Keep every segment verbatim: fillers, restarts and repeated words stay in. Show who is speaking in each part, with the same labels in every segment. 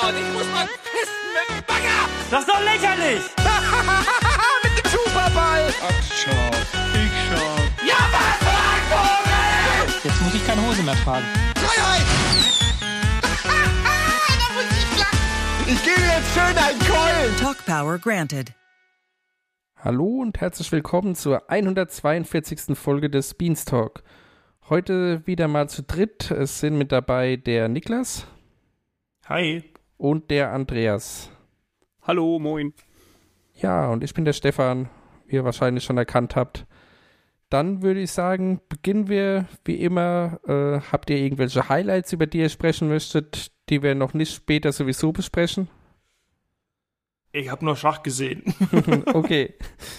Speaker 1: und ich muss mal pissen mit dem Bagger.
Speaker 2: Das ist doch lächerlich!
Speaker 1: Mit dem Superball.
Speaker 3: Ach, schau. Ich schau.
Speaker 1: Ja, was, Vogel?
Speaker 2: Jetzt muss ich keine Hose mehr tragen.
Speaker 1: Freiheit. Ich gebe jetzt schön einen Keulen.
Speaker 4: Talk Power granted.
Speaker 5: Hallo und herzlich willkommen zur hundertzweiundvierzigsten Folge des Beanstalk. Heute wieder mal zu dritt. Es sind mit dabei der Niklas.
Speaker 6: Hi.
Speaker 5: Und der Andreas.
Speaker 6: Hallo, moin.
Speaker 5: Ja, und ich bin der Stefan, wie ihr wahrscheinlich schon erkannt habt. Dann würde ich sagen, beginnen wir wie immer. Äh, habt ihr irgendwelche Highlights, über die ihr sprechen möchtet, die wir noch nicht später sowieso besprechen?
Speaker 6: Ich habe nur Schach gesehen.
Speaker 5: Okay.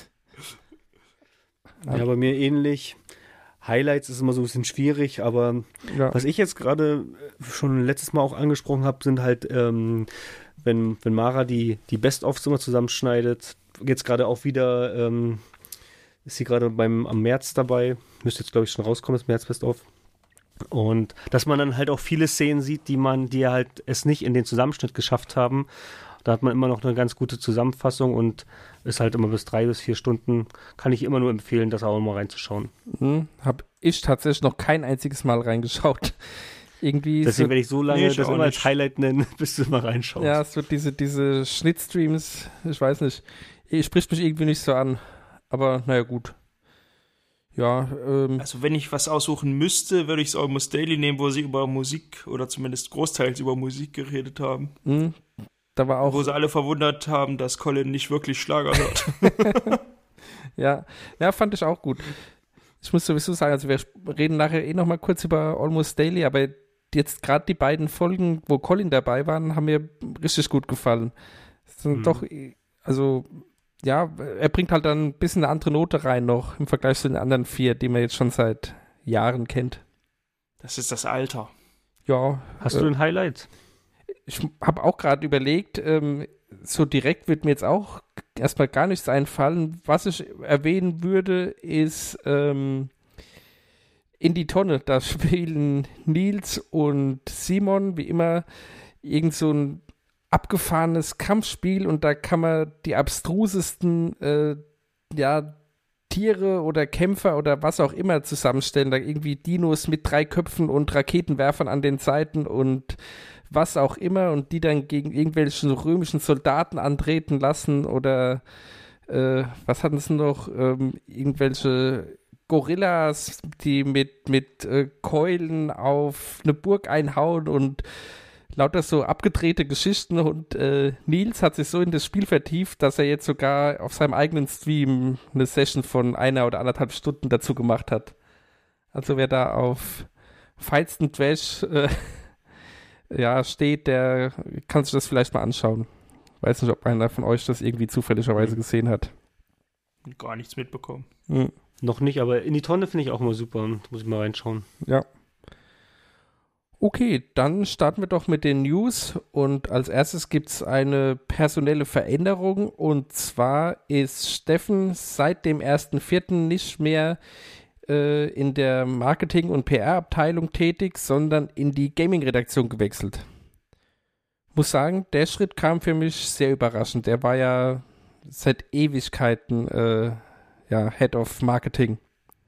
Speaker 7: Ja, bei mir ähnlich. Highlights ist immer so ein bisschen schwierig, aber
Speaker 5: Ja.
Speaker 7: was ich jetzt gerade schon letztes Mal auch angesprochen habe, sind halt, ähm, wenn, wenn Mara die, die Best-ofs immer zusammenschneidet, jetzt gerade auch wieder, ähm, ist sie gerade beim am März dabei, müsste jetzt glaube ich schon rauskommen, das März Best-of. Und dass man dann halt auch viele Szenen sieht, die man, die halt es nicht in den Zusammenschnitt geschafft haben. Da hat man immer noch eine ganz gute Zusammenfassung und ist halt immer bis drei bis vier Stunden. Kann ich immer nur empfehlen, das auch mal reinzuschauen.
Speaker 5: Hm, hab ich tatsächlich noch kein einziges Mal reingeschaut. Irgendwie
Speaker 7: Deswegen
Speaker 5: so,
Speaker 7: werde ich so lange
Speaker 6: Nee, ich
Speaker 7: das
Speaker 6: auch
Speaker 7: immer als
Speaker 6: nicht.
Speaker 7: Highlight nennen, bis du mal reinschaust.
Speaker 5: ja, es wird diese, diese Schnittstreams, ich weiß nicht, eh, spricht mich irgendwie nicht so an. Aber naja, gut. Ja, ähm,
Speaker 6: Also wenn ich was aussuchen müsste, würde ich es Almost Daily nehmen, wo sie über Musik oder zumindest großteils über Musik geredet haben.
Speaker 5: hm, da war auch,
Speaker 6: Wo sie alle verwundert haben, dass Colin nicht wirklich Schlager hört.
Speaker 5: ja, ja, fand ich auch gut. Ich muss sowieso sagen, also wir reden nachher eh nochmal kurz über Almost Daily, aber jetzt gerade die beiden Folgen, wo Colin dabei waren, haben mir richtig gut gefallen. Es sind
Speaker 7: Mhm.
Speaker 5: doch, also, ja, er bringt halt dann ein bisschen eine andere Note rein noch im Vergleich zu den anderen vier, die man jetzt schon seit Jahren kennt.
Speaker 6: Das ist das Alter.
Speaker 5: Ja,
Speaker 7: Hast
Speaker 5: äh,
Speaker 7: du ein Highlight?
Speaker 5: ich habe auch gerade überlegt, ähm, so direkt wird mir jetzt auch erstmal gar nichts einfallen. Was ich erwähnen würde, ist ähm, in die Tonne. Da spielen Nils und Simon, wie immer, irgend so ein abgefahrenes Kampfspiel und da kann man die abstrusesten äh, ja, Tiere oder Kämpfer oder was auch immer zusammenstellen. Da irgendwie Dinos mit drei Köpfen und Raketenwerfern an den Seiten und was auch immer und die dann gegen irgendwelche römischen Soldaten antreten lassen oder äh, was hatten sie noch? Ähm, irgendwelche Gorillas, die mit, mit äh, Keulen auf eine Burg einhauen und lauter so abgedrehte Geschichten und äh, Nils hat sich so in das Spiel vertieft, dass er jetzt sogar auf seinem eigenen Stream eine Session von einer oder anderthalb Stunden dazu gemacht hat. Also wer da auf feinsten Trash äh, ja, steht, der kann sich das vielleicht mal anschauen. Weiß nicht, ob einer von euch das irgendwie zufälligerweise gesehen hat.
Speaker 6: Gar nichts mitbekommen.
Speaker 5: Hm.
Speaker 7: Noch nicht, aber in die Tonne finde ich auch immer super. Muss ich mal reinschauen.
Speaker 5: Ja. Okay, dann starten wir doch mit den News und als erstes gibt es eine personelle Veränderung und zwar ist Steffen seit dem ersten vierten nicht mehr äh, in der Marketing- und P R-Abteilung tätig, sondern in die Gaming-Redaktion gewechselt. Muss sagen, der Schritt kam für mich sehr überraschend. Er war ja seit Ewigkeiten äh, ja, Head of Marketing.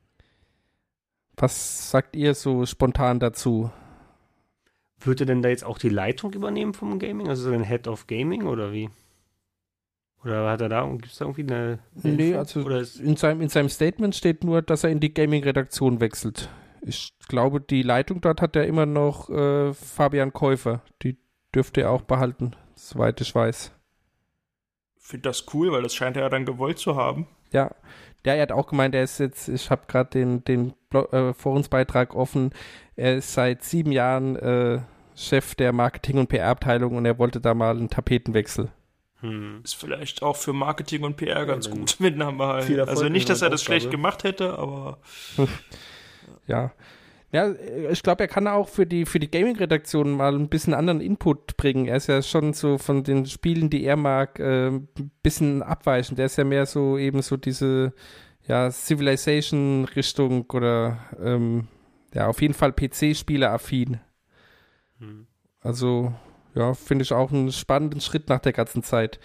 Speaker 5: Was sagt ihr so spontan dazu?
Speaker 7: Würde denn da jetzt auch die Leitung übernehmen vom Gaming? Also so ein Head of Gaming oder wie? Oder hat er da, gibt es da irgendwie eine, eine
Speaker 5: Nee,
Speaker 7: Info?
Speaker 5: also
Speaker 7: Oder ist,
Speaker 5: in seinem, in seinem Statement steht nur, dass er in die Gaming-Redaktion wechselt. Ich glaube, die Leitung dort hat ja immer noch äh, Fabian Käufer. Die dürfte er auch behalten, soweit ich weiß.
Speaker 6: Ich finde das cool, weil das scheint er ja dann gewollt zu haben.
Speaker 5: Ja, der er hat auch gemeint, er ist jetzt, ich habe gerade den, den Blo- äh, Forumsbeitrag offen, er ist seit sieben Jahren äh, Chef der Marketing- und P R-Abteilung und er wollte da mal einen Tapetenwechsel.
Speaker 7: hm.
Speaker 6: Ist vielleicht auch für Marketing und P R ganz
Speaker 7: dann
Speaker 6: gut, wenn er mal.
Speaker 7: viel Erfolg
Speaker 6: Also
Speaker 7: in
Speaker 6: nicht, dass
Speaker 7: der
Speaker 6: er das
Speaker 7: Aufgabe.
Speaker 6: schlecht gemacht hätte, aber
Speaker 5: Ja. Ja, ich glaube, er kann auch für die, für die Gaming-Redaktion mal ein bisschen anderen Input bringen. Er ist ja schon so von den Spielen, die er mag, äh, ein bisschen abweichend. Der ist ja mehr so eben so diese ja, Civilization-Richtung oder ähm, ja, auf jeden Fall P C-Spieler-affin.
Speaker 7: Hm.
Speaker 5: Also, ja, finde ich auch einen spannenden Schritt nach der ganzen Zeit.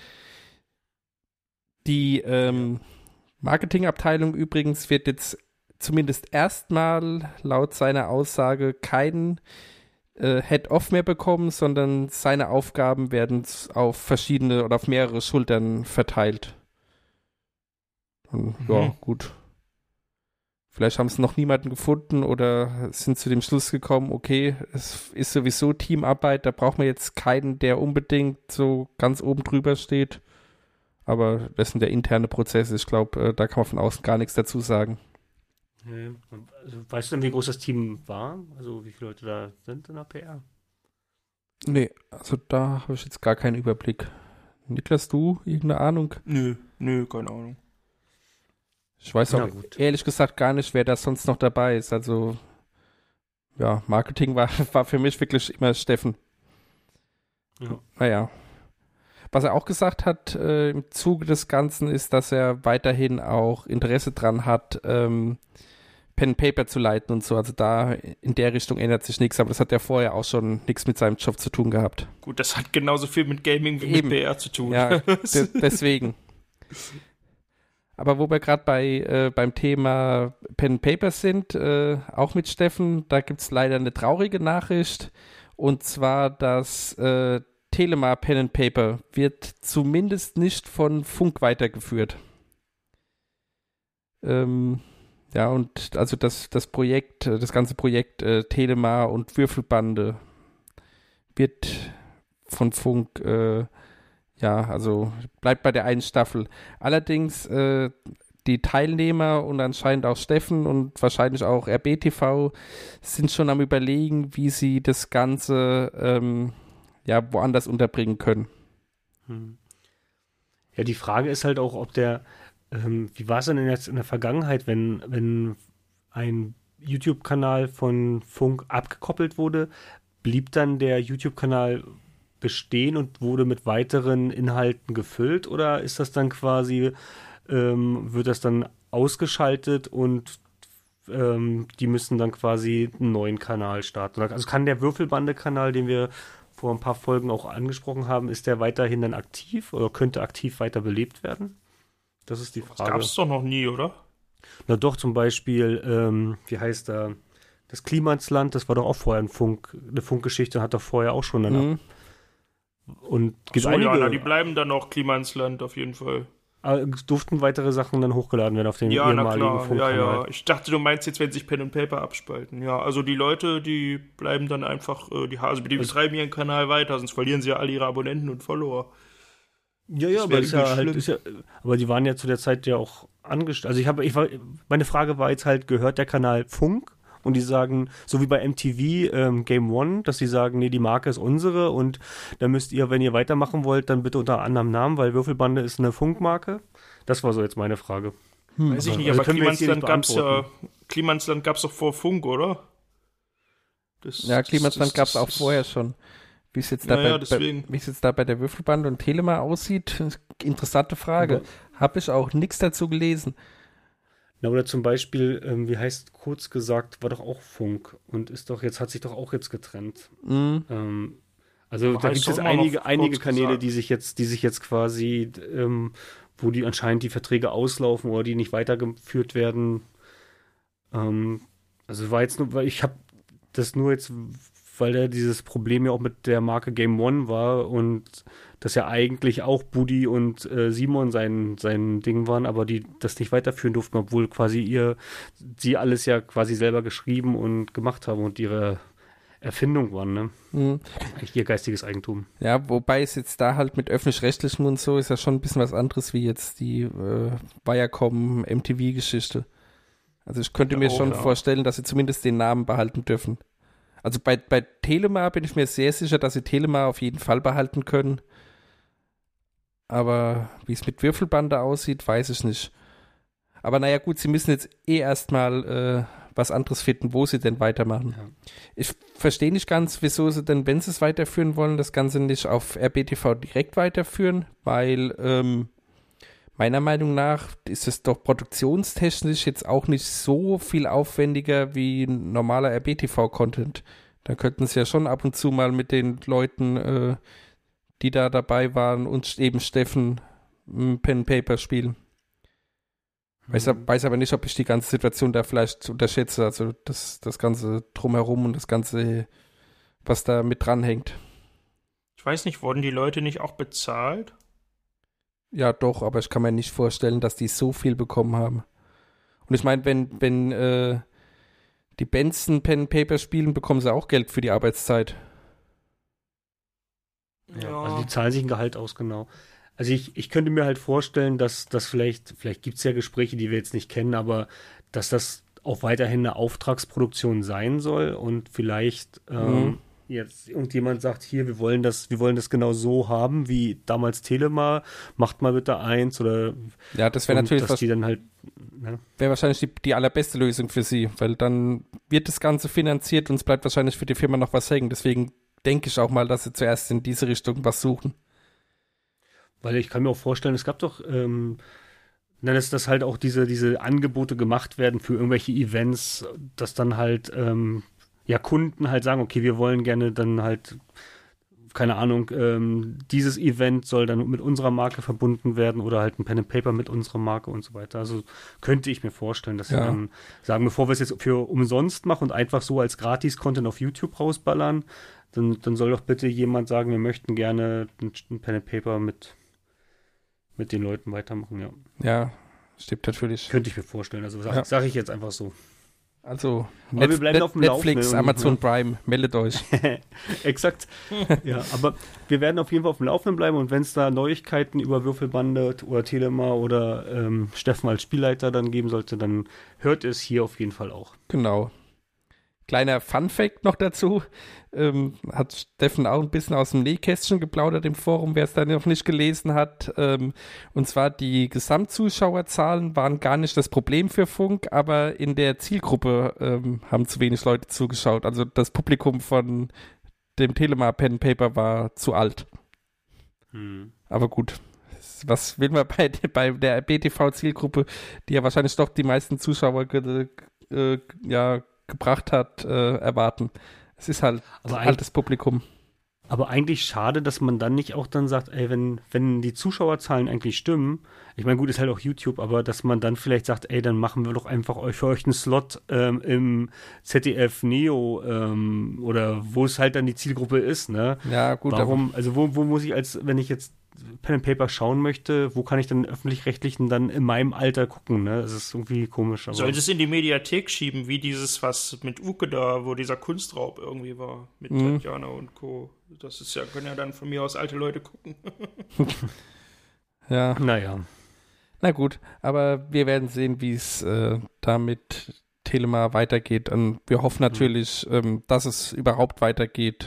Speaker 5: Die ähm, Marketingabteilung übrigens wird jetzt zumindest erstmal laut seiner Aussage keinen äh, Head-Off mehr bekommen, sondern seine Aufgaben werden auf verschiedene oder auf mehrere Schultern verteilt. Und, mhm. Ja, gut. Vielleicht haben sie noch niemanden gefunden oder sind zu dem Schluss gekommen, okay, es ist sowieso Teamarbeit, da braucht man jetzt keinen, der unbedingt so ganz oben drüber steht. Aber das sind ja interne Prozesse, ich glaube, da kann man von außen gar nichts dazu sagen.
Speaker 7: Also, weißt du denn, wie groß das Team war? Also wie viele Leute da sind in der P R?
Speaker 5: Nee, also da habe ich jetzt gar keinen Überblick. Niklas, du, irgendeine Ahnung?
Speaker 6: Nö, nö, keine Ahnung.
Speaker 5: Ich weiß auch ehrlich gesagt gar nicht, wer da sonst noch dabei ist. Also, ja, Marketing war, war für mich wirklich immer Steffen. Ja. Naja. Was er auch gesagt hat äh, im Zuge des Ganzen ist, dass er weiterhin auch Interesse dran hat, ähm, Pen and Paper zu leiten und so. Also da in der Richtung ändert sich nichts, aber das hat ja vorher auch schon nichts mit seinem Job zu tun gehabt.
Speaker 6: Gut, das hat genauso viel mit Gaming wie Eben. mit P R zu tun.
Speaker 5: Ja, de- deswegen. Aber wo wir gerade bei äh, beim Thema Pen and Paper sind, äh, auch mit Steffen, da gibt es leider eine traurige Nachricht. Und zwar, dass äh, Telema Pen and Paper wird zumindest nicht von Funk weitergeführt. Ähm, ja, und also das, das Projekt, das ganze Projekt äh, Telema und Würfelbande wird von Funk äh, ja, also bleibt bei der einen Staffel. Allerdings äh, die Teilnehmer und anscheinend auch Steffen und wahrscheinlich auch R B T V sind schon am Überlegen, wie sie das Ganze ähm, ja, woanders unterbringen können.
Speaker 7: Hm. Ja, die Frage ist halt auch, ob der, ähm, wie war es denn jetzt in der Vergangenheit, wenn, wenn ein YouTube-Kanal von Funk abgekoppelt wurde, blieb dann der YouTube-Kanal bestehen und wurde mit weiteren Inhalten gefüllt, oder ist das dann quasi, ähm, wird das dann ausgeschaltet und ähm, die müssen dann quasi einen neuen Kanal starten? Also kann der Würfelbande-Kanal, den wir vor ein paar Folgen auch angesprochen haben, ist der weiterhin dann aktiv oder könnte aktiv weiter belebt werden? Das ist die Frage. Das
Speaker 6: gab es doch noch nie, oder?
Speaker 7: Na doch, zum Beispiel, ähm, wie heißt da, das Klimansland, das war doch auch vorher ein Funk, eine Funkgeschichte, hat doch vorher auch schon eine. Mhm. Und
Speaker 6: gibt so, einige, ja, na, die bleiben dann auch Klima ins Land auf jeden Fall.
Speaker 7: Durften weitere Sachen dann hochgeladen werden auf den
Speaker 6: ja,
Speaker 7: ehemaligen
Speaker 6: na klar.
Speaker 7: Funkkanal?
Speaker 6: Ja, ja. Ich dachte, du meinst jetzt, wenn sich Pen and Paper abspalten. Ja, also die Leute, die bleiben dann einfach, äh, die, also die betreiben ihren Kanal weiter, sonst verlieren sie ja alle ihre Abonnenten und Follower.
Speaker 7: Ja, ja, aber, ist ja halt, ist ja, aber die waren ja zu der Zeit ja auch angestellt. Also ich habe, ich war, meine Frage war jetzt halt, gehört der Kanal Funk? Und die sagen, so wie bei M T V ähm, Game One, dass sie sagen, nee, die Marke ist unsere und da müsst ihr, wenn ihr weitermachen wollt, dann bitte unter anderem Namen, weil Würfelbande ist eine Funkmarke. Das war so jetzt meine Frage.
Speaker 6: Hm. Weiß ich nicht, also aber Klimansland gab's ja, Klimansland gab's doch vor Funk, oder?
Speaker 5: Das, ja, Klimansland gab es auch vorher schon. Wie es jetzt, naja, bei, bei, wie es jetzt da bei der Würfelbande und Telema aussieht, interessante Frage. Ja. Habe ich auch nichts dazu gelesen.
Speaker 7: Na, oder zum Beispiel, ähm, wie heißt, kurz gesagt, war doch auch Funk und ist doch jetzt, hat sich doch auch jetzt getrennt. Mhm. Ähm, also aber da gibt es jetzt einige, einige Kanäle, gesagt. die sich jetzt, die sich jetzt quasi, ähm, wo die anscheinend die Verträge auslaufen oder die nicht weitergeführt werden. Ähm, also war jetzt nur, weil ich habe das nur jetzt, weil da dieses Problem ja auch mit der Marke Game One war und das ja eigentlich auch Budi und äh, Simon sein, sein Ding waren, aber die das nicht weiterführen durften, obwohl quasi ihr, sie alles ja quasi selber geschrieben und gemacht haben und ihre Erfindung waren, ne? Mhm. Eigentlich ihr geistiges Eigentum.
Speaker 5: Ja, wobei es jetzt da halt mit öffentlich-rechtlichem und so ist ja schon ein bisschen was anderes wie jetzt die äh, Viacom M T V-Geschichte. Also ich könnte ja, mir auch, schon ja. vorstellen, dass sie zumindest den Namen behalten dürfen. Also bei, bei Telema bin ich mir sehr sicher, dass sie Telema auf jeden Fall behalten können. Aber wie es mit Würfelbande aussieht, weiß ich nicht. Aber naja gut, sie müssen jetzt eh erstmal äh, was anderes finden, wo sie denn weitermachen. Ja. Ich verstehe nicht ganz, wieso sie denn, wenn sie es weiterführen wollen, das Ganze nicht auf R B T V direkt weiterführen, weil ähm, meiner Meinung nach ist es doch produktionstechnisch jetzt auch nicht so viel aufwendiger wie normaler R B T V-Content. Da könnten sie ja schon ab und zu mal mit den Leuten, äh, die da dabei waren und eben Steffen m, Pen and Paper spielen. Weiß,
Speaker 7: Mhm.
Speaker 5: weiß aber nicht, ob ich die ganze Situation da vielleicht unterschätze. Also das, das Ganze drumherum und das Ganze, was da mit dranhängt.
Speaker 6: Ich weiß nicht, wurden die Leute nicht auch bezahlt?
Speaker 5: Ja, doch, aber ich kann mir nicht vorstellen, dass die so viel bekommen haben. Und ich meine, wenn, wenn äh, die Benson Pen and Paper spielen, bekommen sie auch Geld für die Arbeitszeit.
Speaker 7: Ja, also die zahlen sich ein Gehalt aus, genau. Also ich, ich könnte mir halt vorstellen, dass das vielleicht, vielleicht gibt es ja Gespräche, die wir jetzt nicht kennen, aber dass das auch weiterhin eine Auftragsproduktion sein soll und vielleicht ähm,
Speaker 5: Mhm.
Speaker 7: jetzt irgendjemand sagt, hier, wir wollen das, wir wollen das genau so haben, wie damals Telema, macht mal bitte eins oder
Speaker 5: Ja, das wäre
Speaker 7: und
Speaker 5: natürlich
Speaker 7: dass
Speaker 5: was,
Speaker 7: die dann halt, ne?
Speaker 5: wäre wahrscheinlich die, die allerbeste Lösung für sie, weil dann wird das Ganze finanziert und es bleibt wahrscheinlich für die Firma noch was hängen. Deswegen denke ich auch mal, dass sie zuerst in diese Richtung was suchen.
Speaker 7: Weil ich kann mir auch vorstellen, es gab doch, ähm, na, dass, dass halt auch diese, diese Angebote gemacht werden für irgendwelche Events, dass dann halt ähm, ja Kunden halt sagen, okay, wir wollen gerne dann halt, keine Ahnung, ähm, dieses Event soll dann mit unserer Marke verbunden werden oder halt ein Pen and Paper mit unserer Marke und so weiter. Also könnte ich mir vorstellen, dass sie
Speaker 5: Ja.
Speaker 7: dann sagen, bevor wir es jetzt für umsonst machen und einfach so als Gratis-Content auf YouTube rausballern, dann, dann soll doch bitte jemand sagen, wir möchten gerne ein, ein Pen and Paper mit mit den Leuten weitermachen, ja.
Speaker 5: Ja, stimmt natürlich.
Speaker 7: Könnte ich mir vorstellen. Also sage
Speaker 5: Ja.
Speaker 7: sag ich jetzt einfach so.
Speaker 5: Also
Speaker 7: Aber wir bleiben auf dem
Speaker 5: Netflix,
Speaker 7: Laufenden und-
Speaker 5: Amazon Prime, meldet euch.
Speaker 7: Exakt. Ja, aber wir werden auf jeden Fall auf dem Laufenden bleiben und wenn es da Neuigkeiten über Würfelbande oder Telema oder ähm, Steffen als Spielleiter dann geben sollte, dann hört es hier auf jeden Fall auch.
Speaker 5: Genau. Kleiner Fun-Fact noch dazu. Ähm, hat Steffen auch ein bisschen aus dem Nähkästchen geplaudert im Forum, wer es da noch nicht gelesen hat. Ähm, und zwar die Gesamtzuschauerzahlen waren gar nicht das Problem für Funk, aber in der Zielgruppe ähm, haben zu wenig Leute zugeschaut. Also das Publikum von dem Telema Pen and Paper war zu alt.
Speaker 7: Hm.
Speaker 5: Aber gut. Was will man bei, bei der B T V-Zielgruppe, die ja wahrscheinlich doch die meisten Zuschauer ge, äh, ja, gebracht hat, äh, erwarten. Es ist halt
Speaker 7: Aber
Speaker 5: altes Publikum.
Speaker 7: Aber eigentlich schade, dass man dann nicht auch dann sagt, ey, wenn, wenn die Zuschauerzahlen eigentlich stimmen, ich meine, gut, ist halt auch YouTube, aber dass man dann vielleicht sagt, ey, dann machen wir doch einfach euch für euch einen Slot ähm, im Z D F Neo ähm, oder wo es halt dann die Zielgruppe ist, ne?
Speaker 5: Ja, gut.
Speaker 7: Warum, also wo, wo muss ich als, wenn ich jetzt Pen and Paper schauen möchte, wo kann ich dann öffentlich-rechtlichen dann in meinem Alter gucken, ne? Das ist irgendwie komisch. Aber
Speaker 6: Sollte es in die Mediathek schieben, wie dieses, was mit Uke da, wo dieser Kunstraub irgendwie war, mit
Speaker 5: Mhm.
Speaker 6: Tatjana und Co. Das ist ja, können ja dann von mir aus alte Leute gucken.
Speaker 5: Ja,
Speaker 7: naja.
Speaker 5: na gut. Aber wir werden sehen, wie es äh, da mit Telema weitergeht. Und wir hoffen natürlich, ähm, dass es überhaupt weitergeht.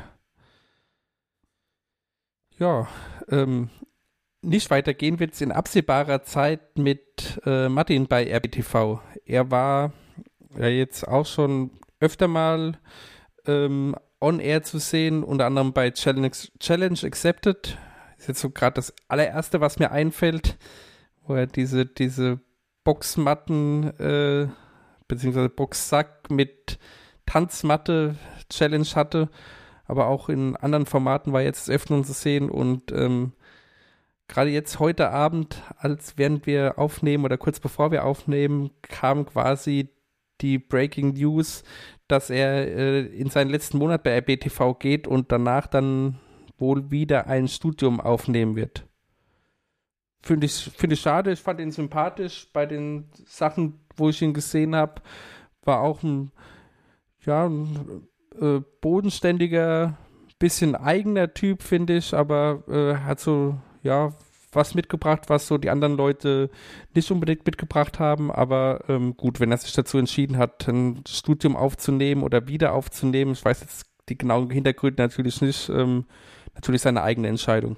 Speaker 5: Ja, ähm, nicht weitergehen wird es in absehbarer Zeit mit äh, Martin bei R B T V. Er war ja jetzt auch schon öfter mal ähm, on air zu sehen, unter anderem bei Challenge, Challenge Accepted. Ist jetzt so gerade das allererste, was mir einfällt, wo er diese, diese Boxmatten äh, beziehungsweise Boxsack mit Tanzmatte Challenge hatte. Aber auch in anderen Formaten war jetzt das Öffnen zu sehen und ähm, gerade jetzt heute Abend, als während wir aufnehmen oder kurz bevor wir aufnehmen, kam quasi die Breaking News, dass er äh, in seinen letzten Monat bei R B T V geht und danach dann wohl wieder ein Studium aufnehmen wird. Finde ich, finde ich schade, ich fand ihn sympathisch. Bei den Sachen, wo ich ihn gesehen habe, war auch ein, ja, ein äh, bodenständiger, bisschen eigener Typ, finde ich, aber äh, hat so, ja, was mitgebracht, was so die anderen Leute nicht unbedingt mitgebracht haben, aber ähm, gut, wenn er sich dazu entschieden hat, ein Studium aufzunehmen oder wieder aufzunehmen, ich weiß jetzt die genauen Hintergründe natürlich nicht, ähm, natürlich seine eigene Entscheidung.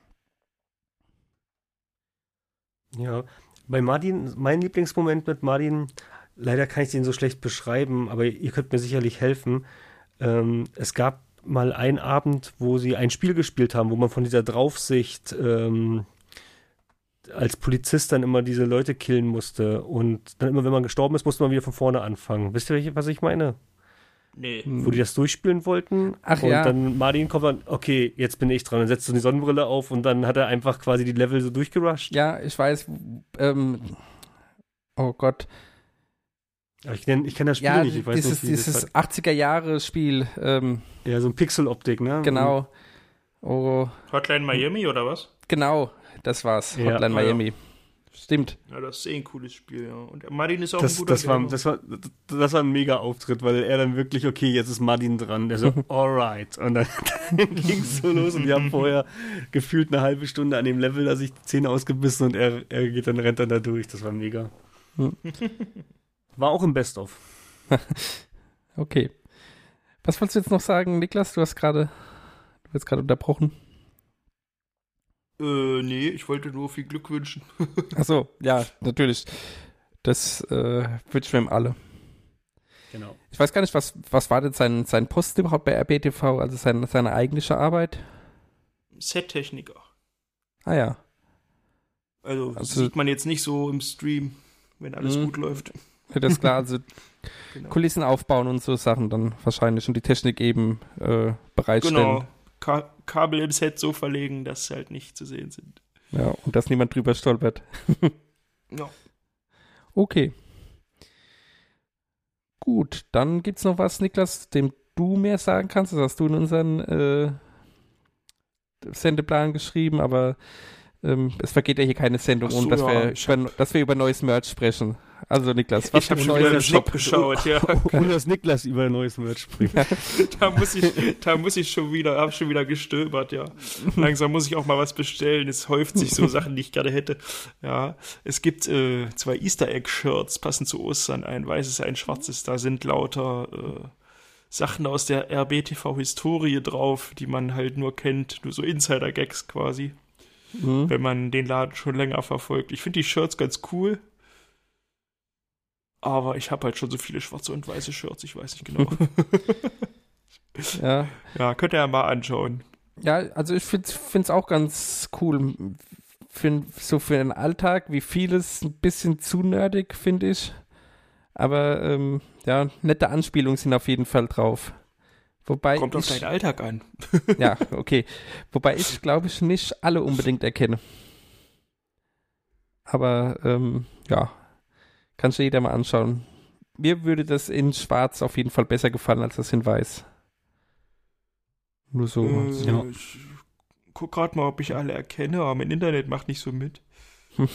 Speaker 7: Ja, bei Martin, mein Lieblingsmoment mit Martin, leider kann ich den so schlecht beschreiben, aber ihr könnt mir sicherlich helfen. Ähm, es gab mal einen Abend, wo sie ein Spiel gespielt haben, wo man von dieser Draufsicht ähm, als Polizist dann immer diese Leute killen musste und dann immer, wenn man gestorben ist, musste man wieder von vorne anfangen. Wisst ihr, was ich meine?
Speaker 6: Nee.
Speaker 7: wo die das durchspielen wollten.
Speaker 5: Ach
Speaker 7: und
Speaker 5: ja.
Speaker 7: dann Martin kommt dann, okay, jetzt bin ich dran. Dann setzt so die Sonnenbrille auf und dann hat er einfach quasi die Level so durchgerusht.
Speaker 5: Ja, ich weiß, ähm, oh Gott.
Speaker 7: Aber ich, nenn, ich kenne das Spiel
Speaker 5: Ja,
Speaker 7: nicht, ich weiß
Speaker 5: dieses,
Speaker 7: nicht, wie das
Speaker 5: dieses
Speaker 7: halt-
Speaker 5: achtziger-Jahre-Spiel, ähm,
Speaker 7: Ja, so ein Pixel-Optik, ne?
Speaker 5: genau. Oh,
Speaker 6: Hotline Miami oder was?
Speaker 5: genau, das war's.
Speaker 7: Ja.
Speaker 5: Hotline
Speaker 6: Ah, ja.
Speaker 5: Miami. Stimmt.
Speaker 6: Ja, das ist eh ein cooles Spiel, ja. Und Martin ist auch
Speaker 7: Das,
Speaker 6: ein guter
Speaker 7: das, war,
Speaker 6: Gamer.
Speaker 7: das, war, das war ein mega Auftritt, weil er dann wirklich, okay, jetzt ist Martin dran. Der so, alright. Und dann, dann ging es so los und wir haben vorher gefühlt eine halbe Stunde an dem Level, da sich die Zähne ausgebissen und er, er geht dann, rennt dann da durch. Das war mega.
Speaker 5: Hm.
Speaker 7: War auch im Best-of.
Speaker 5: Okay. Was wolltest du jetzt noch sagen, Niklas? Du hast gerade, du wirst gerade unterbrochen.
Speaker 6: Äh, nee, ich wollte nur viel Glück wünschen.
Speaker 5: Achso, ja, natürlich. Das äh, wünschen wir ihm alle.
Speaker 7: Genau.
Speaker 5: Ich weiß gar nicht, was, was war denn sein, sein Post überhaupt bei R B T V, also seine, seine eigentliche Arbeit?
Speaker 6: Set-Techniker.
Speaker 5: Ah ja.
Speaker 6: Also, das
Speaker 5: Also-
Speaker 6: sieht man jetzt nicht so im Stream, wenn alles
Speaker 5: Mhm.
Speaker 6: gut läuft.
Speaker 5: Ja, das ist klar, also
Speaker 6: Genau.
Speaker 5: Kulissen aufbauen und so Sachen dann wahrscheinlich und die Technik eben äh, bereitstellen.
Speaker 6: Genau. Ka- Kabel im Set so verlegen, dass sie halt nicht zu sehen sind.
Speaker 5: Ja, und dass niemand drüber stolpert.
Speaker 6: Ja.
Speaker 5: Okay. Gut, dann gibt's noch was, Niklas, dem du mehr sagen kannst. Das hast du in unseren äh, Sendeplan geschrieben, aber ähm, es vergeht ja hier keine Sendung,
Speaker 6: Ach so,
Speaker 5: ohne dass,
Speaker 6: ja,
Speaker 5: wir
Speaker 6: ich
Speaker 5: über, dass wir über neues Merch sprechen. Also Niklas, was
Speaker 6: Ich habe
Speaker 5: für
Speaker 6: schon wieder
Speaker 5: neues
Speaker 6: im Shop geschaut, ja.
Speaker 7: Und dass Niklas über ein neues Merch spricht.
Speaker 6: Da muss ich, da muss ich schon wieder, hab schon wieder gestöbert, ja. Langsam muss ich auch mal was bestellen. Es häuft sich so Sachen, die ich gerne hätte. Ja, es gibt äh, zwei Easter Egg Shirts, passend zu Ostern, ein weißes, ein schwarzes. Da sind lauter äh, Sachen aus der R B T V-Historie drauf, die man halt nur kennt, nur so Insider-Gags quasi,
Speaker 5: Mhm.
Speaker 6: wenn man den Laden schon länger verfolgt. Ich finde die Shirts ganz cool. Aber ich habe halt schon so viele schwarze und weiße Shirts, ich weiß nicht genau.
Speaker 5: Ja.
Speaker 6: Ja, könnt ihr ja mal anschauen.
Speaker 5: Ja, also ich finde es auch ganz cool. Für, so für den Alltag, wie vieles ein bisschen zu nerdig, finde ich. Aber ähm, ja, nette Anspielungen sind auf jeden Fall drauf. Wobei
Speaker 6: Kommt auf
Speaker 5: ich,
Speaker 6: deinen Alltag an.
Speaker 5: ja, okay. Wobei ich, glaube ich, nicht alle unbedingt erkenne. Aber ähm, ja, kann sich jeder mal anschauen. Mir würde das in Schwarz auf jeden Fall besser gefallen als das in Weiß. Nur so.
Speaker 6: Äh,
Speaker 5: ja.
Speaker 6: Ich guck gerade mal, ob ich alle erkenne, aber mein Internet macht nicht so mit.
Speaker 5: Hm.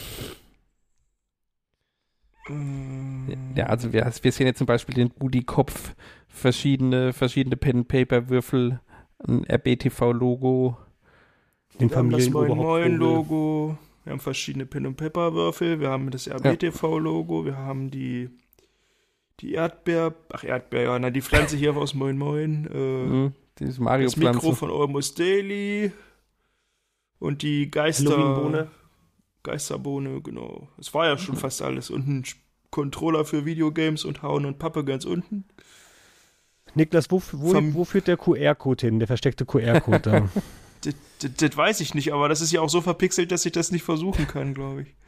Speaker 6: Ähm,
Speaker 5: Ja, also wir, wir sehen jetzt zum Beispiel den Budi-Kopf, verschiedene, verschiedene Pen-Paper-Würfel, ein R B T V-Logo.
Speaker 7: Den
Speaker 6: wir haben das Moin Moin
Speaker 7: Familienoberhauptvogel.
Speaker 6: Logo, wir haben verschiedene Pen und Pepper Würfel, wir haben das R B T V Logo, wir haben die die Erdbeer, ach Erdbeer, ja, na die Pflanze hier aus Moin Moin, äh,
Speaker 5: Mhm, dieses
Speaker 6: das Mikro
Speaker 5: Mario-Pflanzen.
Speaker 6: von Almost Daily und die Geister
Speaker 7: Halloween-Bohne.
Speaker 6: Geisterbohne, genau. Es war ja schon fast alles und ein Controller für Videogames und Hauen und Pappe ganz unten.
Speaker 7: Niklas, wo, wo,
Speaker 6: Vom-
Speaker 7: wo führt der Q R-Code hin? Der versteckte Q R-Code da.
Speaker 6: Das, das, das weiß ich nicht, aber das ist ja auch so verpixelt, dass ich das nicht versuchen kann, glaube ich.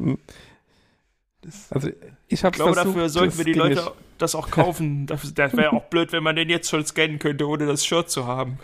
Speaker 6: Das,
Speaker 5: Also ich habe
Speaker 6: ich glaube,
Speaker 5: versucht,
Speaker 6: dafür sollten
Speaker 5: das
Speaker 6: wir die
Speaker 5: ging
Speaker 6: Leute
Speaker 5: nicht.
Speaker 6: das auch kaufen. Das, das wäre auch blöd, wenn man den jetzt schon scannen könnte, ohne das Shirt zu haben.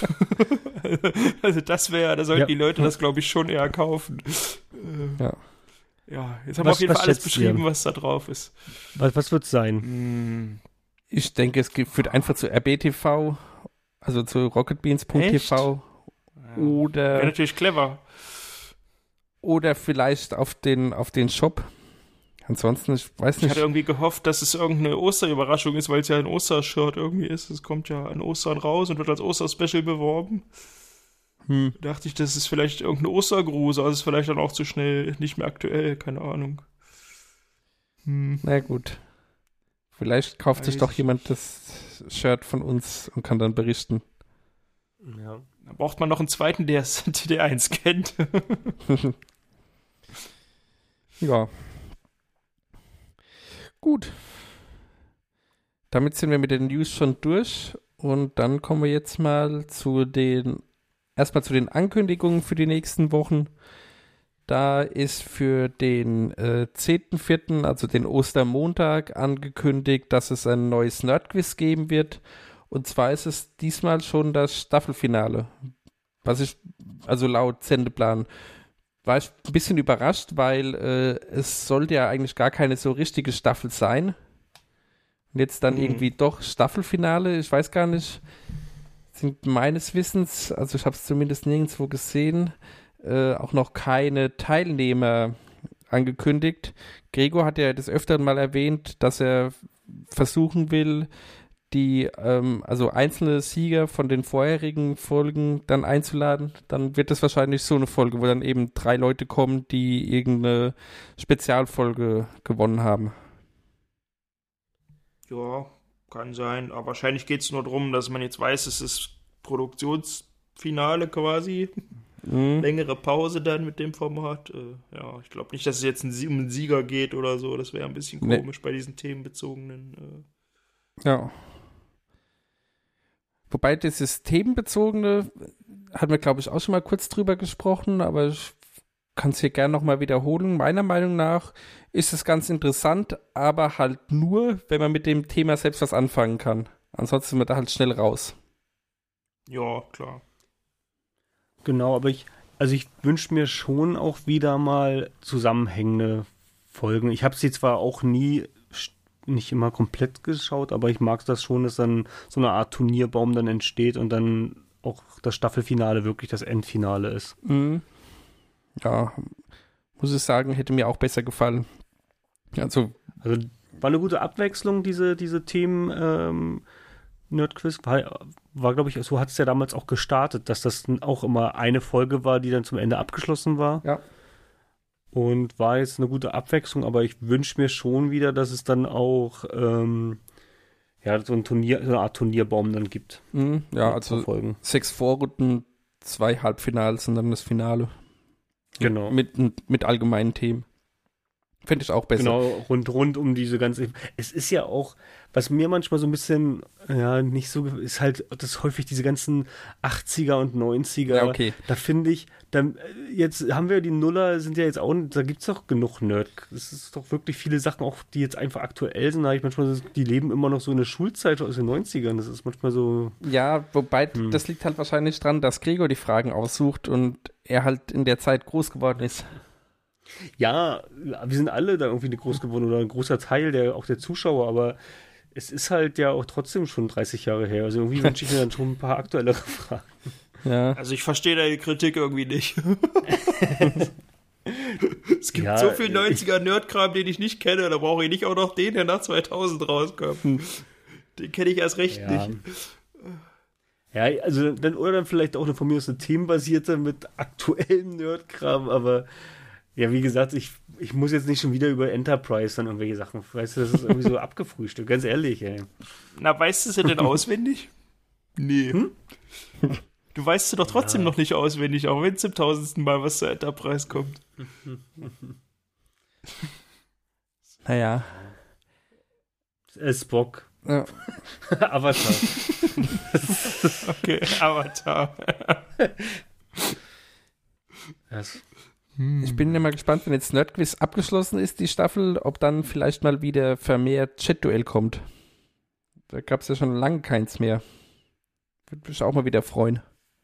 Speaker 6: Also das wäre, da sollten
Speaker 7: Ja.
Speaker 6: die Leute das, glaube ich, schon eher kaufen. Äh,
Speaker 5: Ja.
Speaker 6: Ja, jetzt haben wir
Speaker 7: Was-
Speaker 6: auf jeden
Speaker 7: was
Speaker 6: Fall alles
Speaker 7: schätzt ihr?
Speaker 6: beschrieben, was da drauf ist.
Speaker 7: Was, was wird es sein?
Speaker 6: Hm.
Speaker 5: Ich denke, es geht- führt einfach zu R B T V, also zu rocketbeans punkt t v
Speaker 6: Wäre
Speaker 5: oder,
Speaker 6: natürlich clever.
Speaker 5: oder vielleicht auf den, auf den Shop. Ansonsten, ich weiß
Speaker 6: Ich
Speaker 5: nicht.
Speaker 6: hatte irgendwie gehofft, dass es irgendeine Osterüberraschung ist, weil es ja ein Ostershirt irgendwie ist. Es kommt ja an Ostern raus und wird als Osterspecial beworben.
Speaker 5: Hm.
Speaker 6: Da dachte ich, das ist vielleicht irgendein Ostergruß, aber es ist vielleicht dann auch zu schnell nicht mehr aktuell, keine Ahnung. Hm.
Speaker 5: Na gut. Vielleicht kauft sich
Speaker 6: Weiß
Speaker 5: doch
Speaker 6: ich
Speaker 5: jemand das Shirt von uns und kann dann berichten.
Speaker 7: Ja.
Speaker 6: Da braucht man noch einen zweiten, der es der eins kennt.
Speaker 5: Ja. Gut. Damit sind wir mit den News schon durch und dann kommen wir jetzt mal zu den erstmal zu den Ankündigungen für die nächsten Wochen. Da ist für den äh, zehnten vierten, also den Ostermontag, angekündigt, dass es ein neues Nerdquiz geben wird. Und zwar ist es diesmal schon das Staffelfinale. Was ich, also laut Sendeplan, war ich ein bisschen überrascht, weil äh, es sollte ja eigentlich gar keine so richtige Staffel sein. Und jetzt dann mhm. irgendwie doch Staffelfinale, ich weiß gar nicht, sind meines Wissens, also ich habe es zumindest nirgendwo gesehen, äh, auch noch keine Teilnehmer angekündigt. Gregor hat ja des Öfteren mal erwähnt, dass er versuchen will, die, ähm, also einzelne Sieger von den vorherigen Folgen dann einzuladen. Dann wird es wahrscheinlich so eine Folge, wo dann eben drei Leute kommen, die irgendeine Spezialfolge gewonnen haben.
Speaker 6: Ja, kann sein. Aber wahrscheinlich geht es nur darum, dass man jetzt weiß, es ist Produktionsfinale quasi. Mhm. Längere Pause dann mit dem Format. Äh, ja, ich glaube nicht, dass es jetzt um einen Sieger geht oder so. Das wäre ein bisschen komisch nee. bei diesen themenbezogenen. Äh.
Speaker 5: Ja. Wobei dieses themenbezogene, hatten wir, glaube ich, auch schon mal kurz drüber gesprochen, aber ich kann es hier gerne nochmal wiederholen. Meiner Meinung nach ist es ganz interessant, aber halt nur, wenn man mit dem Thema selbst was anfangen kann. Ansonsten sind wir da halt schnell raus.
Speaker 6: Ja, klar.
Speaker 7: Genau, aber ich, also ich wünsche mir schon auch wieder mal zusammenhängende Folgen. Ich habe sie zwar auch nie, nicht immer komplett geschaut, aber ich mag das schon, dass dann so eine Art Turnierbaum dann entsteht und dann auch das Staffelfinale wirklich das Endfinale ist.
Speaker 5: Mhm. Ja, muss ich sagen, hätte mir auch besser gefallen. Also,
Speaker 7: also war eine gute Abwechslung, diese, diese Themen ähm, Nerdquiz. War, war glaube ich, so hat es ja damals auch gestartet, dass das auch immer eine Folge war, die dann zum Ende abgeschlossen war.
Speaker 5: Ja.
Speaker 7: Und war jetzt eine gute Abwechslung, aber ich wünsche mir schon wieder, dass es dann auch ähm, ja, so ein Turnier, so eine Art Turnierbaum dann gibt.
Speaker 5: Mhm, ja, also Folgen. Sechs Vorrunden, zwei Halbfinals und dann das Finale.
Speaker 7: Genau.
Speaker 5: Mit, mit allgemeinen Themen. Finde ich auch besser.
Speaker 7: Genau, rund, rund um diese ganze. Es ist ja auch, was mir manchmal so ein bisschen, ja, nicht so, ist halt, das häufig diese ganzen achtziger und neunziger.
Speaker 5: Ja, okay.
Speaker 7: Da finde ich, dann, jetzt haben wir die Nuller, sind ja jetzt auch, da gibt es doch genug Nerd. Es ist doch wirklich viele Sachen auch, die jetzt einfach aktuell sind. Da habe ich manchmal, die leben immer noch so in der Schulzeit aus den neunzigern. Das ist manchmal so.
Speaker 5: Ja, wobei, hm. das liegt halt wahrscheinlich dran, dass Gregor die Fragen aussucht und er halt in der Zeit groß geworden ist.
Speaker 7: Ja, wir sind alle da irgendwie groß geworden oder ein großer Teil der auch der Zuschauer, aber es ist halt ja auch trotzdem schon dreißig Jahre her. Also irgendwie wünsche ich mir dann schon ein paar aktuellere Fragen.
Speaker 5: Ja.
Speaker 6: Also ich verstehe deine Kritik irgendwie nicht. Es gibt
Speaker 7: ja,
Speaker 6: so viel neunziger-Nerdkram, den ich nicht kenne, da brauche ich nicht auch noch den, der nach zweitausend rauskommt. Den kenne ich erst recht
Speaker 7: ja.
Speaker 6: nicht.
Speaker 7: Ja, also dann oder dann vielleicht auch eine von mir aus eine themenbasierte mit aktuellem Nerdkram, aber ja, wie gesagt, ich, ich muss jetzt nicht schon wieder über Enterprise dann irgendwelche Sachen, weißt du, das ist irgendwie so abgefrühstückt, ganz ehrlich, ey.
Speaker 6: Na, weißt du es ja denn auswendig? Nee. Hm? Du weißt es doch trotzdem ja. noch nicht auswendig, auch wenn zum tausendsten Mal was zur Enterprise kommt.
Speaker 5: Naja.
Speaker 7: Äh, Spock.
Speaker 5: Ja.
Speaker 7: Avatar.
Speaker 6: Okay, Avatar.
Speaker 7: Das.
Speaker 5: Ich bin ja mal gespannt, wenn jetzt Nerdquiz abgeschlossen ist, die Staffel, ob dann vielleicht mal wieder vermehrt Chat-Duell kommt. Da gab es ja schon lange keins mehr. Würde mich auch mal wieder freuen.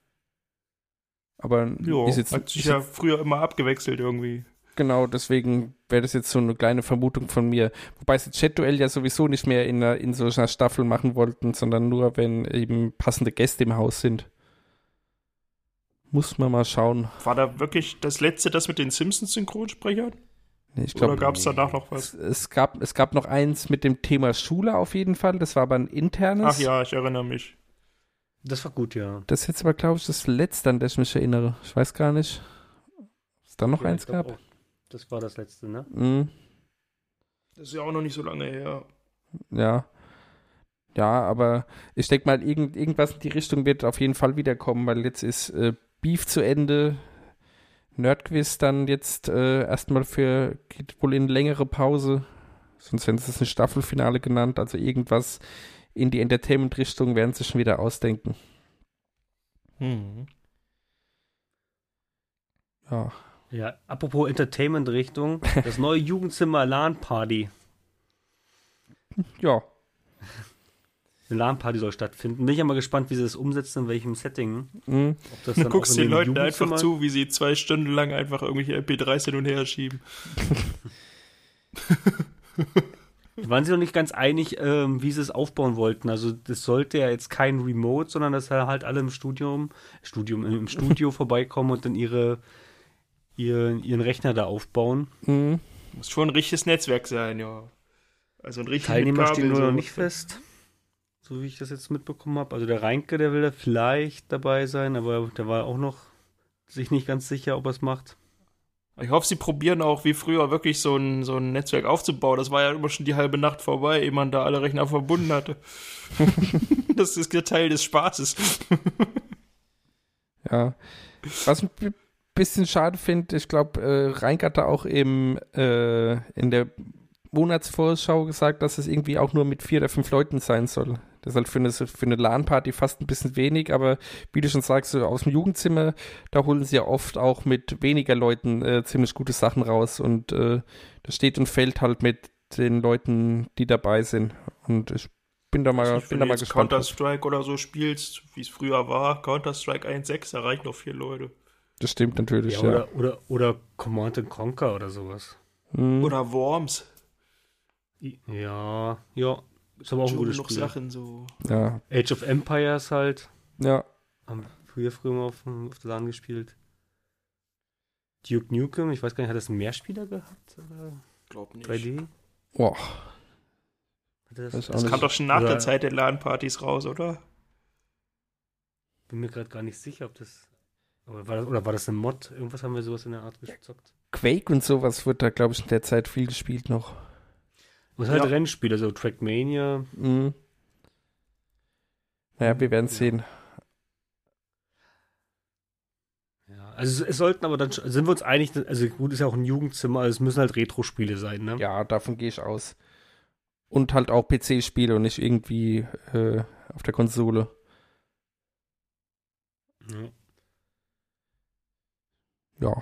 Speaker 5: Aber
Speaker 6: jo,
Speaker 5: ist jetzt,
Speaker 6: hat sich
Speaker 5: ist
Speaker 6: ja früher immer abgewechselt irgendwie.
Speaker 5: Genau, deswegen wäre das jetzt so eine kleine Vermutung von mir. Wobei sie Chat-Duell ja sowieso nicht mehr in, einer, in so einer Staffel machen wollten, sondern nur, wenn eben passende Gäste im Haus sind. Muss man mal schauen.
Speaker 6: War da wirklich das letzte, das mit den Simpsons-Synchronsprechern?
Speaker 5: Nee, ich glaub,
Speaker 6: Oder gab es danach noch was?
Speaker 5: Es, es, gab, es gab noch eins mit dem Thema Schule auf jeden Fall. Das war aber ein internes.
Speaker 6: Ach ja, ich erinnere mich.
Speaker 7: Das war gut, ja.
Speaker 5: Das ist jetzt aber, glaube ich, das letzte, an das ich mich erinnere. Ich weiß gar nicht, ob es da noch ja, eins gab.
Speaker 7: Auch. Das war das letzte, ne?
Speaker 5: Mhm.
Speaker 6: Das ist ja auch noch nicht so lange her.
Speaker 5: Ja. Ja, aber ich denke mal, irgend, irgendwas in die Richtung wird auf jeden Fall wiederkommen, weil jetzt ist äh, Beef zu Ende. Nerdquiz dann jetzt äh, erstmal für, geht wohl in längere Pause. Sonst hätten sie es ein Staffelfinale genannt. Also irgendwas in die Entertainment-Richtung werden sie schon wieder ausdenken.
Speaker 6: Mhm.
Speaker 5: Ja.
Speaker 7: Ja, apropos Entertainment-Richtung, das neue Jugendzimmer LAN-Party.
Speaker 5: Ja.
Speaker 7: Eine LAN-Party soll stattfinden. Bin ich ja mal gespannt, wie sie das umsetzen, in welchem Setting.
Speaker 5: Mhm.
Speaker 7: Ob das
Speaker 6: Du
Speaker 7: dann
Speaker 6: guckst
Speaker 7: auch in
Speaker 6: den
Speaker 7: dem
Speaker 6: Leuten einfach
Speaker 7: Jugendzimmer-
Speaker 6: zu, wie sie zwei Stunden lang einfach irgendwelche M P dreis hin und her schieben.
Speaker 7: Die waren sich noch nicht ganz einig, ähm, wie sie es aufbauen wollten. Also das sollte ja jetzt kein Remote, sondern dass halt alle im Studium, Studium im Studio vorbeikommen und dann ihre, ihren, ihren Rechner da aufbauen.
Speaker 5: Mhm.
Speaker 6: Muss schon ein richtiges Netzwerk sein, ja. Also ein richtiges
Speaker 7: Teilnehmer stehen nur
Speaker 6: so.
Speaker 7: noch nicht fest, so wie ich das jetzt mitbekommen habe. Also der Reinke, der will da vielleicht dabei sein, aber der war auch noch sich nicht ganz sicher, ob er es macht.
Speaker 6: Ich hoffe, sie probieren auch wie früher wirklich so ein, so ein Netzwerk aufzubauen. Das war ja immer schon die halbe Nacht vorbei, ehe man da alle Rechner verbunden hatte. Das ist der Teil des Spaßes.
Speaker 5: Ja. Was ich ein bisschen schade finde, ich glaube, äh, Reinke hat da auch im, äh, in der Monatsvorschau gesagt, dass es irgendwie auch nur mit vier oder fünf Leuten sein soll. Das ist halt für eine, für eine LAN-Party fast ein bisschen wenig, aber wie du schon sagst, so aus dem Jugendzimmer, da holen sie ja oft auch mit weniger Leuten äh, ziemlich gute Sachen raus und äh, das steht und fällt halt mit den Leuten, die dabei sind. Und ich bin da mal,
Speaker 6: Also,
Speaker 5: bin
Speaker 6: wenn
Speaker 5: da
Speaker 6: du
Speaker 5: mal
Speaker 6: jetzt
Speaker 5: gespannt.
Speaker 6: Counter-Strike oder so spielst, wie es früher war, Counter-Strike eins Punkt sechs, da reichen noch vier Leute.
Speaker 5: Das stimmt natürlich,
Speaker 7: Ja,
Speaker 5: ja.
Speaker 7: oder, oder, oder Command and Conquer oder sowas.
Speaker 5: Mhm.
Speaker 6: Oder Worms.
Speaker 7: Ja, ja. Ist aber auch ein
Speaker 6: Schon
Speaker 7: gutes
Speaker 6: genug
Speaker 7: Spiel.
Speaker 6: Sachen so.
Speaker 5: Ja,
Speaker 7: Age of Empires halt.
Speaker 5: ja.
Speaker 7: Haben wir früher, früher mal auf, dem- auf der LAN gespielt. Duke Nukem, ich weiß gar nicht, hat das einen Mehrspieler gehabt? Oder
Speaker 6: Glaub nicht.
Speaker 7: drei D?
Speaker 5: Boah.
Speaker 7: Hatte das,
Speaker 5: Weiß auch
Speaker 6: Das
Speaker 5: nicht.
Speaker 6: kam doch schon nach
Speaker 7: Oder-
Speaker 6: der Zeit der LAN-Partys raus, oder?
Speaker 7: Bin mir gerade gar nicht sicher, ob das. Oder war das, oder war das ein Mod? Irgendwas haben wir sowas in der Art gezockt.
Speaker 5: Quake und sowas wird da, glaube ich, in der Zeit viel gespielt noch.
Speaker 7: Was halt
Speaker 6: Ja.
Speaker 7: Rennspiele, so Trackmania.
Speaker 5: Mhm. Naja, wir werden sehen.
Speaker 7: Ja, also es, es sollten aber dann, sch- sind wir uns einig, also gut, ist ja auch ein Jugendzimmer, also es müssen halt Retro-Spiele sein, ne?
Speaker 5: Ja, davon gehe ich aus. Und halt auch P C-Spiele und nicht irgendwie äh, auf der Konsole.
Speaker 7: Ja.
Speaker 5: Ja.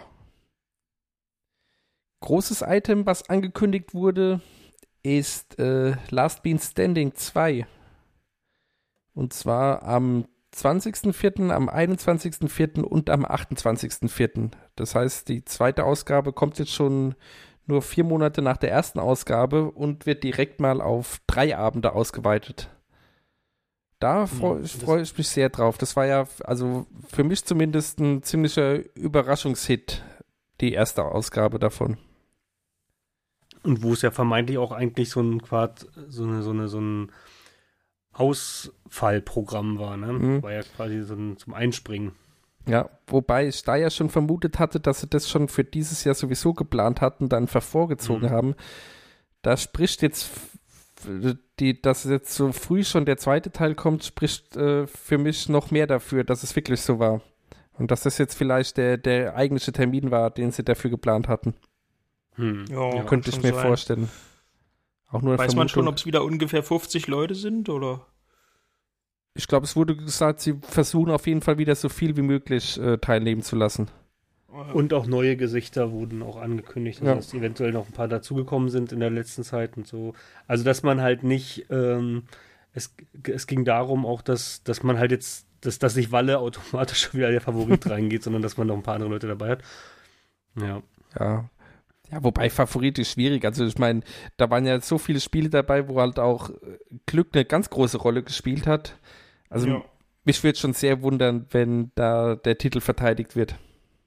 Speaker 5: Großes Item, was angekündigt wurde, ist äh, Last Bean Standing zwei. Und zwar am zwanzigsten vierten, am einundzwanzigsten vierten und am achtundzwanzigsten vierten. Das heißt, die zweite Ausgabe kommt jetzt schon nur vier Monate nach der ersten Ausgabe und wird direkt mal auf drei Abende ausgeweitet. Da freue
Speaker 7: Ja,
Speaker 5: ich,
Speaker 7: das-
Speaker 5: freu ich mich sehr drauf. Das war ja, also für mich zumindest ein ziemlicher Überraschungshit, die erste Ausgabe davon.
Speaker 7: Und wo es ja vermeintlich auch eigentlich so ein Quad, so eine, so eine, so ein Ausfallprogramm war, ne?
Speaker 5: Mhm.
Speaker 7: War ja quasi so ein zum Einspringen.
Speaker 5: Ja, wobei ich da ja schon vermutet hatte, dass sie das schon für dieses Jahr sowieso geplant hatten, dann vorgezogen
Speaker 7: Mhm.
Speaker 5: haben. Da spricht jetzt, f- die, dass jetzt so früh schon der zweite Teil kommt, spricht äh, für mich noch mehr dafür, dass es wirklich so war. Und dass das jetzt vielleicht der, der eigentliche Termin war, den sie dafür geplant hatten.
Speaker 7: Hm.
Speaker 6: Ja, kann
Speaker 5: Könnte ich
Speaker 6: schon
Speaker 5: mir
Speaker 6: sein.
Speaker 5: vorstellen. Auch nur eine
Speaker 6: Weiß man schon,
Speaker 5: Vermutung.
Speaker 6: ob es wieder ungefähr fünfzig Leute sind, oder?
Speaker 5: Ich glaube, es wurde gesagt, sie versuchen auf jeden Fall wieder so viel wie möglich äh, teilnehmen zu lassen.
Speaker 7: Und auch neue Gesichter wurden auch angekündigt, also
Speaker 5: Ja.
Speaker 7: dass eventuell noch ein paar dazugekommen sind in der letzten Zeit und so. Also dass man halt nicht, ähm, es, es ging darum auch, dass, dass man halt jetzt, dass, dass nicht Walle automatisch schon wieder der Favorit reingeht, sondern dass man noch ein paar andere Leute dabei hat. Ja.
Speaker 5: Ja. Ja, wobei Favorit ist schwierig. Also ich meine, da waren ja so viele Spiele dabei, wo halt auch äh, Glück eine ganz große Rolle gespielt hat. Also
Speaker 6: Ja.
Speaker 5: mich würde schon sehr wundern, wenn da der Titel verteidigt wird.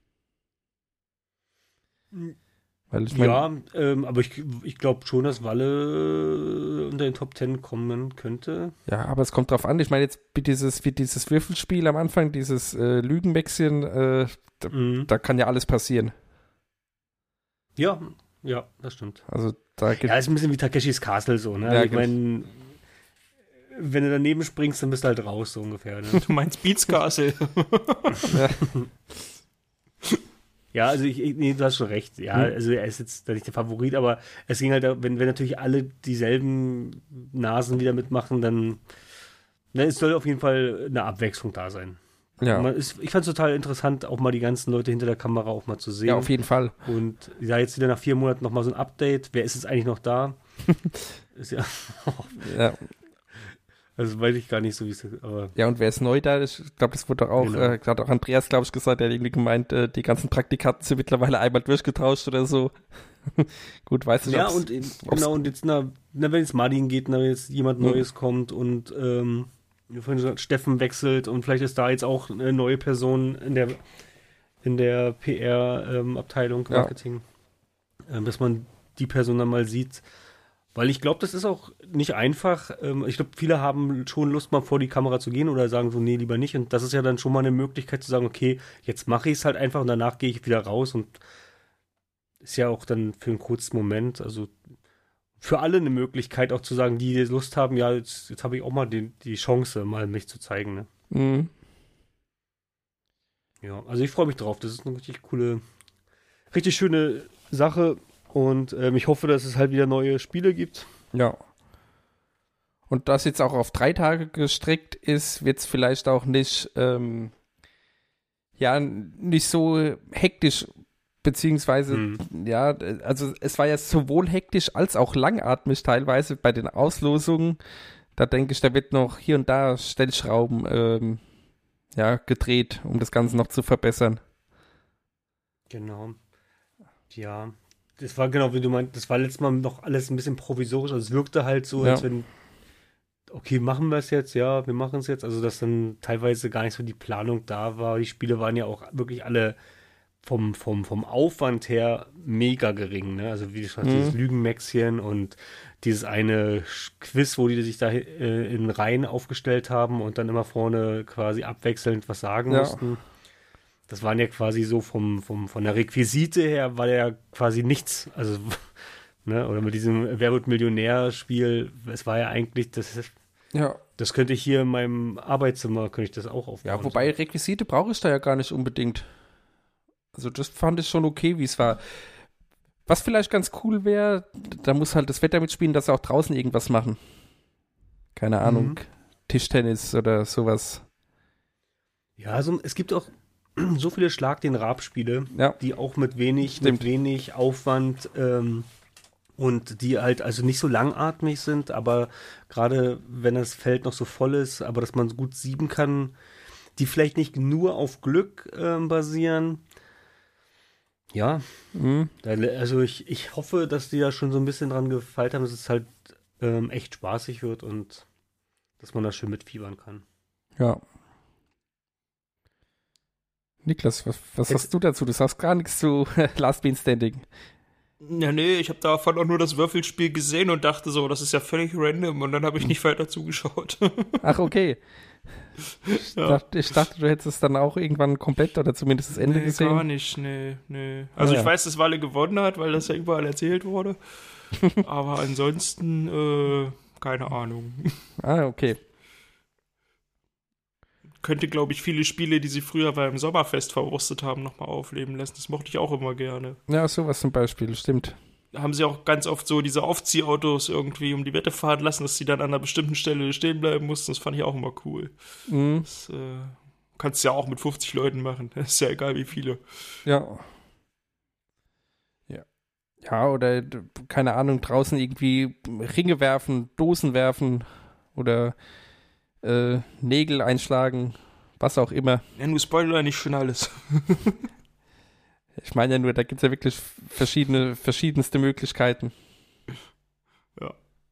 Speaker 5: Weil ich meine,
Speaker 7: Ja, ähm, aber ich, ich glaube schon, dass Walle unter den Top Ten kommen könnte.
Speaker 5: ja, aber es kommt drauf an. Ich meine jetzt wie dieses, wie dieses Würfelspiel am Anfang, dieses äh, Lügenwechseln, äh, da,
Speaker 7: Mhm.
Speaker 5: da kann ja alles passieren.
Speaker 7: Ja, ja, das stimmt.
Speaker 5: Also da gibt
Speaker 7: Ja, ist ein bisschen wie Takeshis Castle so, ne?
Speaker 5: Ja,
Speaker 7: ich meine, wenn du daneben springst, dann bist du halt raus, so ungefähr. Ne?
Speaker 6: Du meinst Beats Castle.
Speaker 7: Ja, also ich, ich, nee, du hast schon recht. Ja,
Speaker 5: Hm.
Speaker 7: also er ist jetzt nicht der Favorit, aber es ging halt, da- wenn, wenn natürlich alle dieselben Nasen wieder mitmachen, dann, dann es soll auf jeden Fall eine Abwechslung da sein.
Speaker 5: Ja.
Speaker 7: Man ist, ich fand es total interessant, auch mal die ganzen Leute hinter der Kamera auch mal zu sehen.
Speaker 5: Ja, auf jeden Fall.
Speaker 7: Und ja, jetzt wieder nach vier Monaten nochmal so ein Update. Wer ist jetzt eigentlich noch da? ist ja,
Speaker 5: Ja.
Speaker 7: Also weiß ich gar nicht so, wie es ist. Aber
Speaker 5: Ja, und wer ist neu da? Ich glaube, das wurde doch auch,
Speaker 7: Genau.
Speaker 5: äh, hat auch Andreas, glaube ich, gesagt, der hat irgendwie gemeint, äh, die ganzen Praktikanten sind mittlerweile einmal durchgetauscht oder so. Gut, weiß nicht,
Speaker 7: ja,
Speaker 5: ob's-
Speaker 7: und in,
Speaker 5: ob's-
Speaker 7: genau, und jetzt, na, na, wenn jetzt Martin geht, na, wenn jetzt jemand
Speaker 5: Mhm.
Speaker 7: Neues kommt und ähm, wie vorhin gesagt, Steffen wechselt und vielleicht ist da jetzt auch eine neue Person in der in der P R-Abteilung,
Speaker 5: Ja.
Speaker 7: Marketing, ähm, dass man die Person dann mal sieht. Weil ich glaube, das ist auch nicht einfach. Ähm, ich glaube, viele haben schon Lust, mal vor die Kamera zu gehen oder sagen so, nee, lieber nicht. Und das ist ja dann schon mal eine Möglichkeit zu sagen, okay, jetzt mache ich es halt einfach und danach gehe ich wieder raus. Und ist ja auch dann für einen kurzen Moment, also für alle eine Möglichkeit auch zu sagen, die Lust haben, ja, jetzt, jetzt habe ich auch mal die, die Chance, mal mich zu zeigen. Ne?
Speaker 5: Mhm.
Speaker 7: Ja, also ich freue mich drauf. Das ist eine richtig coole, richtig schöne Sache. Und ähm, ich hoffe, dass es halt wieder neue Spiele gibt.
Speaker 5: Ja. Und das jetzt auch auf drei Tage gestreckt ist, wird es vielleicht auch nicht, ähm, ja, nicht so hektisch, beziehungsweise,
Speaker 7: Mhm.
Speaker 5: ja, also es war ja sowohl hektisch als auch langatmig teilweise bei den Auslosungen. Da denke ich, da wird noch hier und da Stellschrauben, ähm, ja, gedreht, um das Ganze noch zu verbessern.
Speaker 7: Genau. Ja, das war genau, wie du meint, das war letztes Mal noch alles ein bisschen provisorisch. Also es wirkte halt so,
Speaker 5: Ja.
Speaker 7: als wenn, okay, machen wir es jetzt, ja, wir machen es jetzt. Also dass dann teilweise gar nicht so die Planung da war. Die Spiele waren ja auch wirklich alle vom, vom, vom Aufwand her mega gering. Ne? Also wie gesagt,
Speaker 5: Mhm.
Speaker 7: dieses Lügenmäxchen und dieses eine Sch- Quiz, wo die sich da äh, in Reihen aufgestellt haben und dann immer vorne quasi abwechselnd was sagen
Speaker 5: Ja.
Speaker 7: mussten. Das waren ja quasi so vom, vom, von der Requisite her war ja quasi nichts. Also, ne, oder mit diesem Wer wird Millionär-Spiel, es war ja eigentlich, das,
Speaker 5: Ja.
Speaker 7: das könnte ich hier in meinem Arbeitszimmer, könnte ich das auch aufbauen.
Speaker 5: Ja, wobei Requisite brauche ich da ja gar nicht unbedingt. Also das fand ich schon okay, wie es war. Was vielleicht ganz cool wäre, da muss halt das Wetter mitspielen, dass sie auch draußen irgendwas machen. Keine Ahnung,
Speaker 7: Mhm.
Speaker 5: Tischtennis oder sowas.
Speaker 7: Ja, also es gibt auch so viele Schlag den Rab-Spiele,
Speaker 5: Ja.
Speaker 7: die auch mit wenig,
Speaker 5: Stimmt.
Speaker 7: mit wenig Aufwand ähm, und die halt also nicht so langatmig sind, aber gerade wenn das Feld noch so voll ist, aber dass man gut sieben kann, die vielleicht nicht nur auf Glück ähm, basieren. Ja,
Speaker 5: Mhm.
Speaker 7: da, also ich, ich hoffe, dass die da schon so ein bisschen dran gefeilt haben, dass es halt ähm, echt spaßig wird und dass man da schön mitfiebern kann.
Speaker 5: Ja. Niklas, was, was
Speaker 7: Jetzt-
Speaker 5: hast du dazu? Du sagst gar nichts zu Last Bean Standing.
Speaker 6: Ja, nee, ich habe davon auch nur das Würfelspiel gesehen und dachte so, das ist ja völlig random und dann habe ich nicht weiter zugeschaut.
Speaker 5: Ach, okay. Ich,
Speaker 6: Ja.
Speaker 5: dachte, ich dachte, du hättest es dann auch irgendwann komplett oder zumindest das Ende
Speaker 6: nee,
Speaker 5: gesehen.
Speaker 6: gar nicht, nee, nee. Also
Speaker 5: Ah,
Speaker 6: ich
Speaker 5: ja.
Speaker 6: weiß, dass Walle gewonnen hat, weil das ja überall erzählt wurde. Aber ansonsten, äh, keine Ahnung.
Speaker 5: Ah, okay.
Speaker 6: Könnte, glaube ich, viele Spiele, die sie früher beim Sommerfest verwurstet haben, nochmal aufleben lassen. Das mochte ich auch immer gerne.
Speaker 5: Ja, sowas zum Beispiel, stimmt.
Speaker 6: Da haben sie auch ganz oft so diese Aufziehautos irgendwie um die Wette fahren lassen, dass sie dann an einer bestimmten Stelle stehen bleiben mussten. Das fand ich auch immer cool.
Speaker 5: Mhm.
Speaker 6: Das äh, kannst du ja auch mit fünfzig Leuten machen. Das ist ja egal, wie viele.
Speaker 5: Ja. Ja. Ja, oder, d- keine Ahnung, draußen irgendwie Ringe werfen, Dosen werfen oder äh, Nägel einschlagen, was auch immer.
Speaker 6: Ja, nur Spoiler nicht schon alles.
Speaker 5: Ich meine ja nur, da gibt es ja wirklich verschiedene, verschiedenste Möglichkeiten.
Speaker 6: Ja.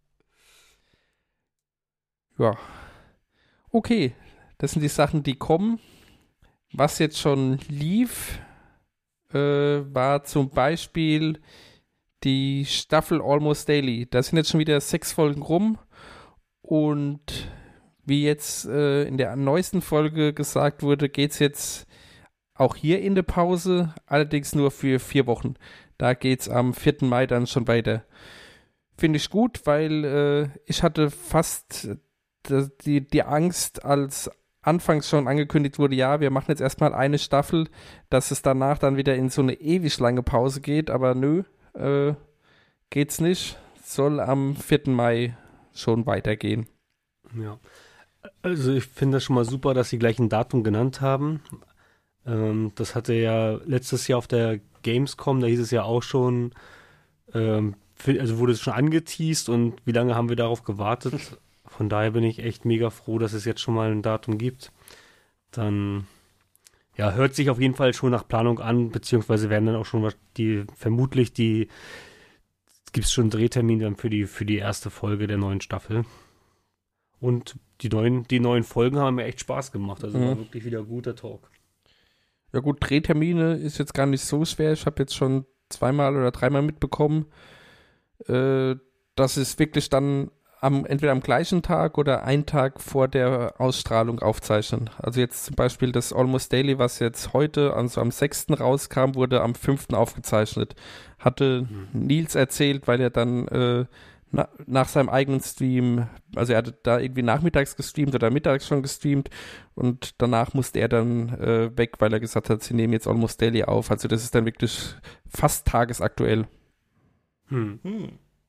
Speaker 5: Ja. Okay, das sind die Sachen, die kommen. Was jetzt schon lief, äh, war zum Beispiel die Staffel Almost Daily. Da sind jetzt schon wieder sechs Folgen rum und wie jetzt äh, in der neuesten Folge gesagt wurde, geht es jetzt auch hier in der Pause, allerdings nur für vier Wochen. Da geht es am vierten Mai dann schon weiter. Finde ich gut, weil äh, ich hatte fast äh, die, die Angst, als anfangs schon angekündigt wurde, ja, wir machen jetzt erstmal eine Staffel, dass es danach dann wieder in so eine ewig lange Pause geht, aber nö, äh, geht's nicht. Soll am vierten Mai schon weitergehen.
Speaker 7: Ja. Also ich finde das schon mal super, dass sie gleich ein Datum genannt haben. Ähm, das hatte ja letztes Jahr auf der Gamescom, da hieß es ja auch schon, ähm, für, also wurde es schon angeteast und wie lange haben wir darauf gewartet? Von daher bin ich echt mega froh, dass es jetzt schon mal ein Datum gibt. Dann, ja, hört sich auf jeden Fall schon nach Planung an, beziehungsweise werden dann auch schon die, vermutlich die, gibt es schon einen Drehtermin dann für die, für die erste Folge der neuen Staffel. Und die neuen, die neuen Folgen haben mir echt Spaß gemacht. Also
Speaker 5: Mhm.
Speaker 7: war wirklich wieder guter Talk.
Speaker 5: Ja gut, Drehtermine ist jetzt gar nicht so schwer. Ich habe jetzt schon zweimal oder dreimal mitbekommen, äh, dass es wirklich dann am, entweder am gleichen Tag oder einen Tag vor der Ausstrahlung aufzeichnen. Also jetzt zum Beispiel das Almost Daily, was jetzt heute, also am sechsten rauskam, wurde am fünften aufgezeichnet. Hatte mhm. Nils erzählt, weil er dann äh, na, nach seinem eigenen Stream, also er hatte da irgendwie nachmittags gestreamt oder mittags schon gestreamt und danach musste er dann äh, weg, weil er gesagt hat, sie nehmen jetzt Almost Daily auf. Also das ist dann wirklich fast tagesaktuell.
Speaker 7: Hm.
Speaker 6: Hm.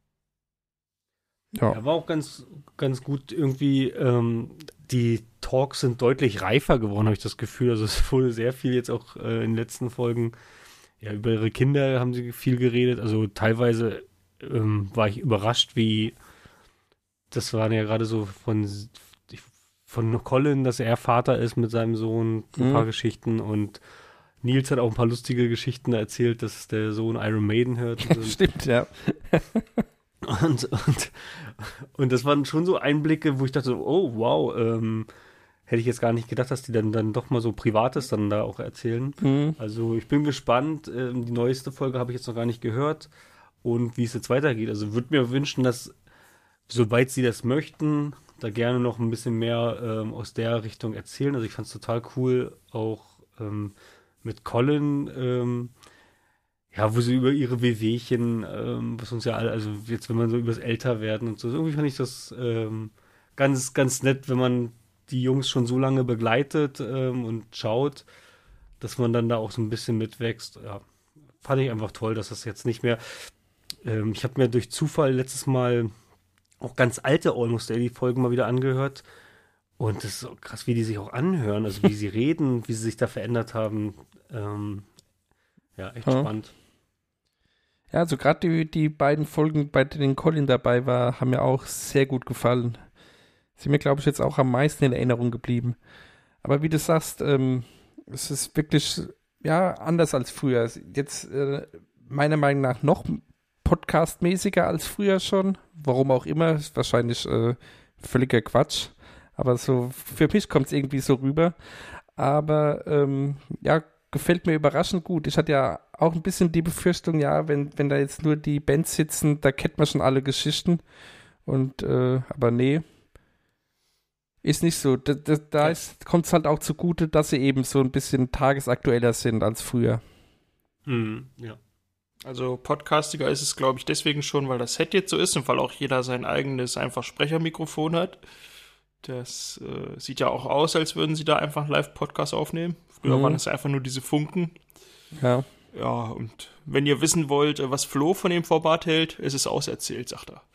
Speaker 7: Ja. ja, war auch ganz, ganz gut irgendwie, ähm, die Talks sind deutlich reifer geworden, habe ich das Gefühl. Also es wurde sehr viel jetzt auch äh, in den letzten Folgen, ja, über ihre Kinder haben sie viel geredet. Also teilweise ähm, war ich überrascht, wie, das waren ja gerade so von, von Colin, dass er Vater ist mit seinem Sohn, ein
Speaker 5: mhm.
Speaker 7: paar Geschichten und Nils hat auch ein paar lustige Geschichten erzählt, dass der Sohn Iron Maiden hört. Und
Speaker 5: Stimmt, ja.
Speaker 7: Und, und, und das waren schon so Einblicke, wo ich dachte, oh wow, ähm, hätte ich jetzt gar nicht gedacht, dass die dann, dann doch mal so Privates dann da auch erzählen.
Speaker 5: Mhm.
Speaker 7: Also ich bin gespannt, ähm, die neueste Folge habe ich jetzt noch gar nicht gehört und wie es jetzt weitergeht. Also würde mir wünschen, dass, soweit sie das möchten, da gerne noch ein bisschen mehr ähm, aus der Richtung erzählen. Also ich fand es total cool, auch ähm, mit Colin, ähm, ja, wo sie über ihre Wehwehchen, ähm, was uns ja alle, also jetzt, wenn man so übers Älterwerden und so, irgendwie fand ich das ähm, ganz, ganz nett, wenn man die Jungs schon so lange begleitet ähm, und schaut, dass man dann da auch so ein bisschen mitwächst. Ja, fand ich einfach toll, dass das jetzt nicht mehr, ähm, ich habe mir durch Zufall letztes Mal auch ganz alte Almost Daily Folgen mal wieder angehört und das ist so krass, wie die sich auch anhören, also wie sie reden, wie sie sich da verändert haben. Ähm, ja, echt
Speaker 5: ja.
Speaker 7: spannend.
Speaker 5: Ja, also gerade die, die beiden Folgen, bei denen Colin dabei war, haben mir auch sehr gut gefallen. Sind mir, glaube ich, jetzt auch am meisten in Erinnerung geblieben. Aber wie du sagst, ähm, es ist wirklich, ja, anders als früher. Jetzt äh, meiner Meinung nach noch podcastmäßiger als früher schon. Warum auch immer, ist wahrscheinlich äh, völliger Quatsch. Aber so, für mich kommt es irgendwie so rüber. Aber, ähm, ja, gefällt mir überraschend gut. Ich hatte ja auch ein bisschen die Befürchtung, ja, wenn, wenn da jetzt nur die Bands sitzen, da kennt man schon alle Geschichten. Und, äh, aber nee, ist nicht so. Da, da, da kommt es halt auch zugute, dass sie eben so ein bisschen tagesaktueller sind als früher.
Speaker 7: Mhm, ja.
Speaker 6: Also podcastiger ist es, glaube ich, deswegen schon, weil das Set jetzt so ist und weil auch jeder sein eigenes einfach Sprechermikrofon hat. Das äh, sieht ja auch aus, als würden sie da einfach einen Live-Podcast aufnehmen. Früher mhm. waren es ja einfach nur diese Funken.
Speaker 5: Ja.
Speaker 6: Ja, und wenn ihr wissen wollt, was Flo von dem Format hält, ist es auserzählt, sagt er.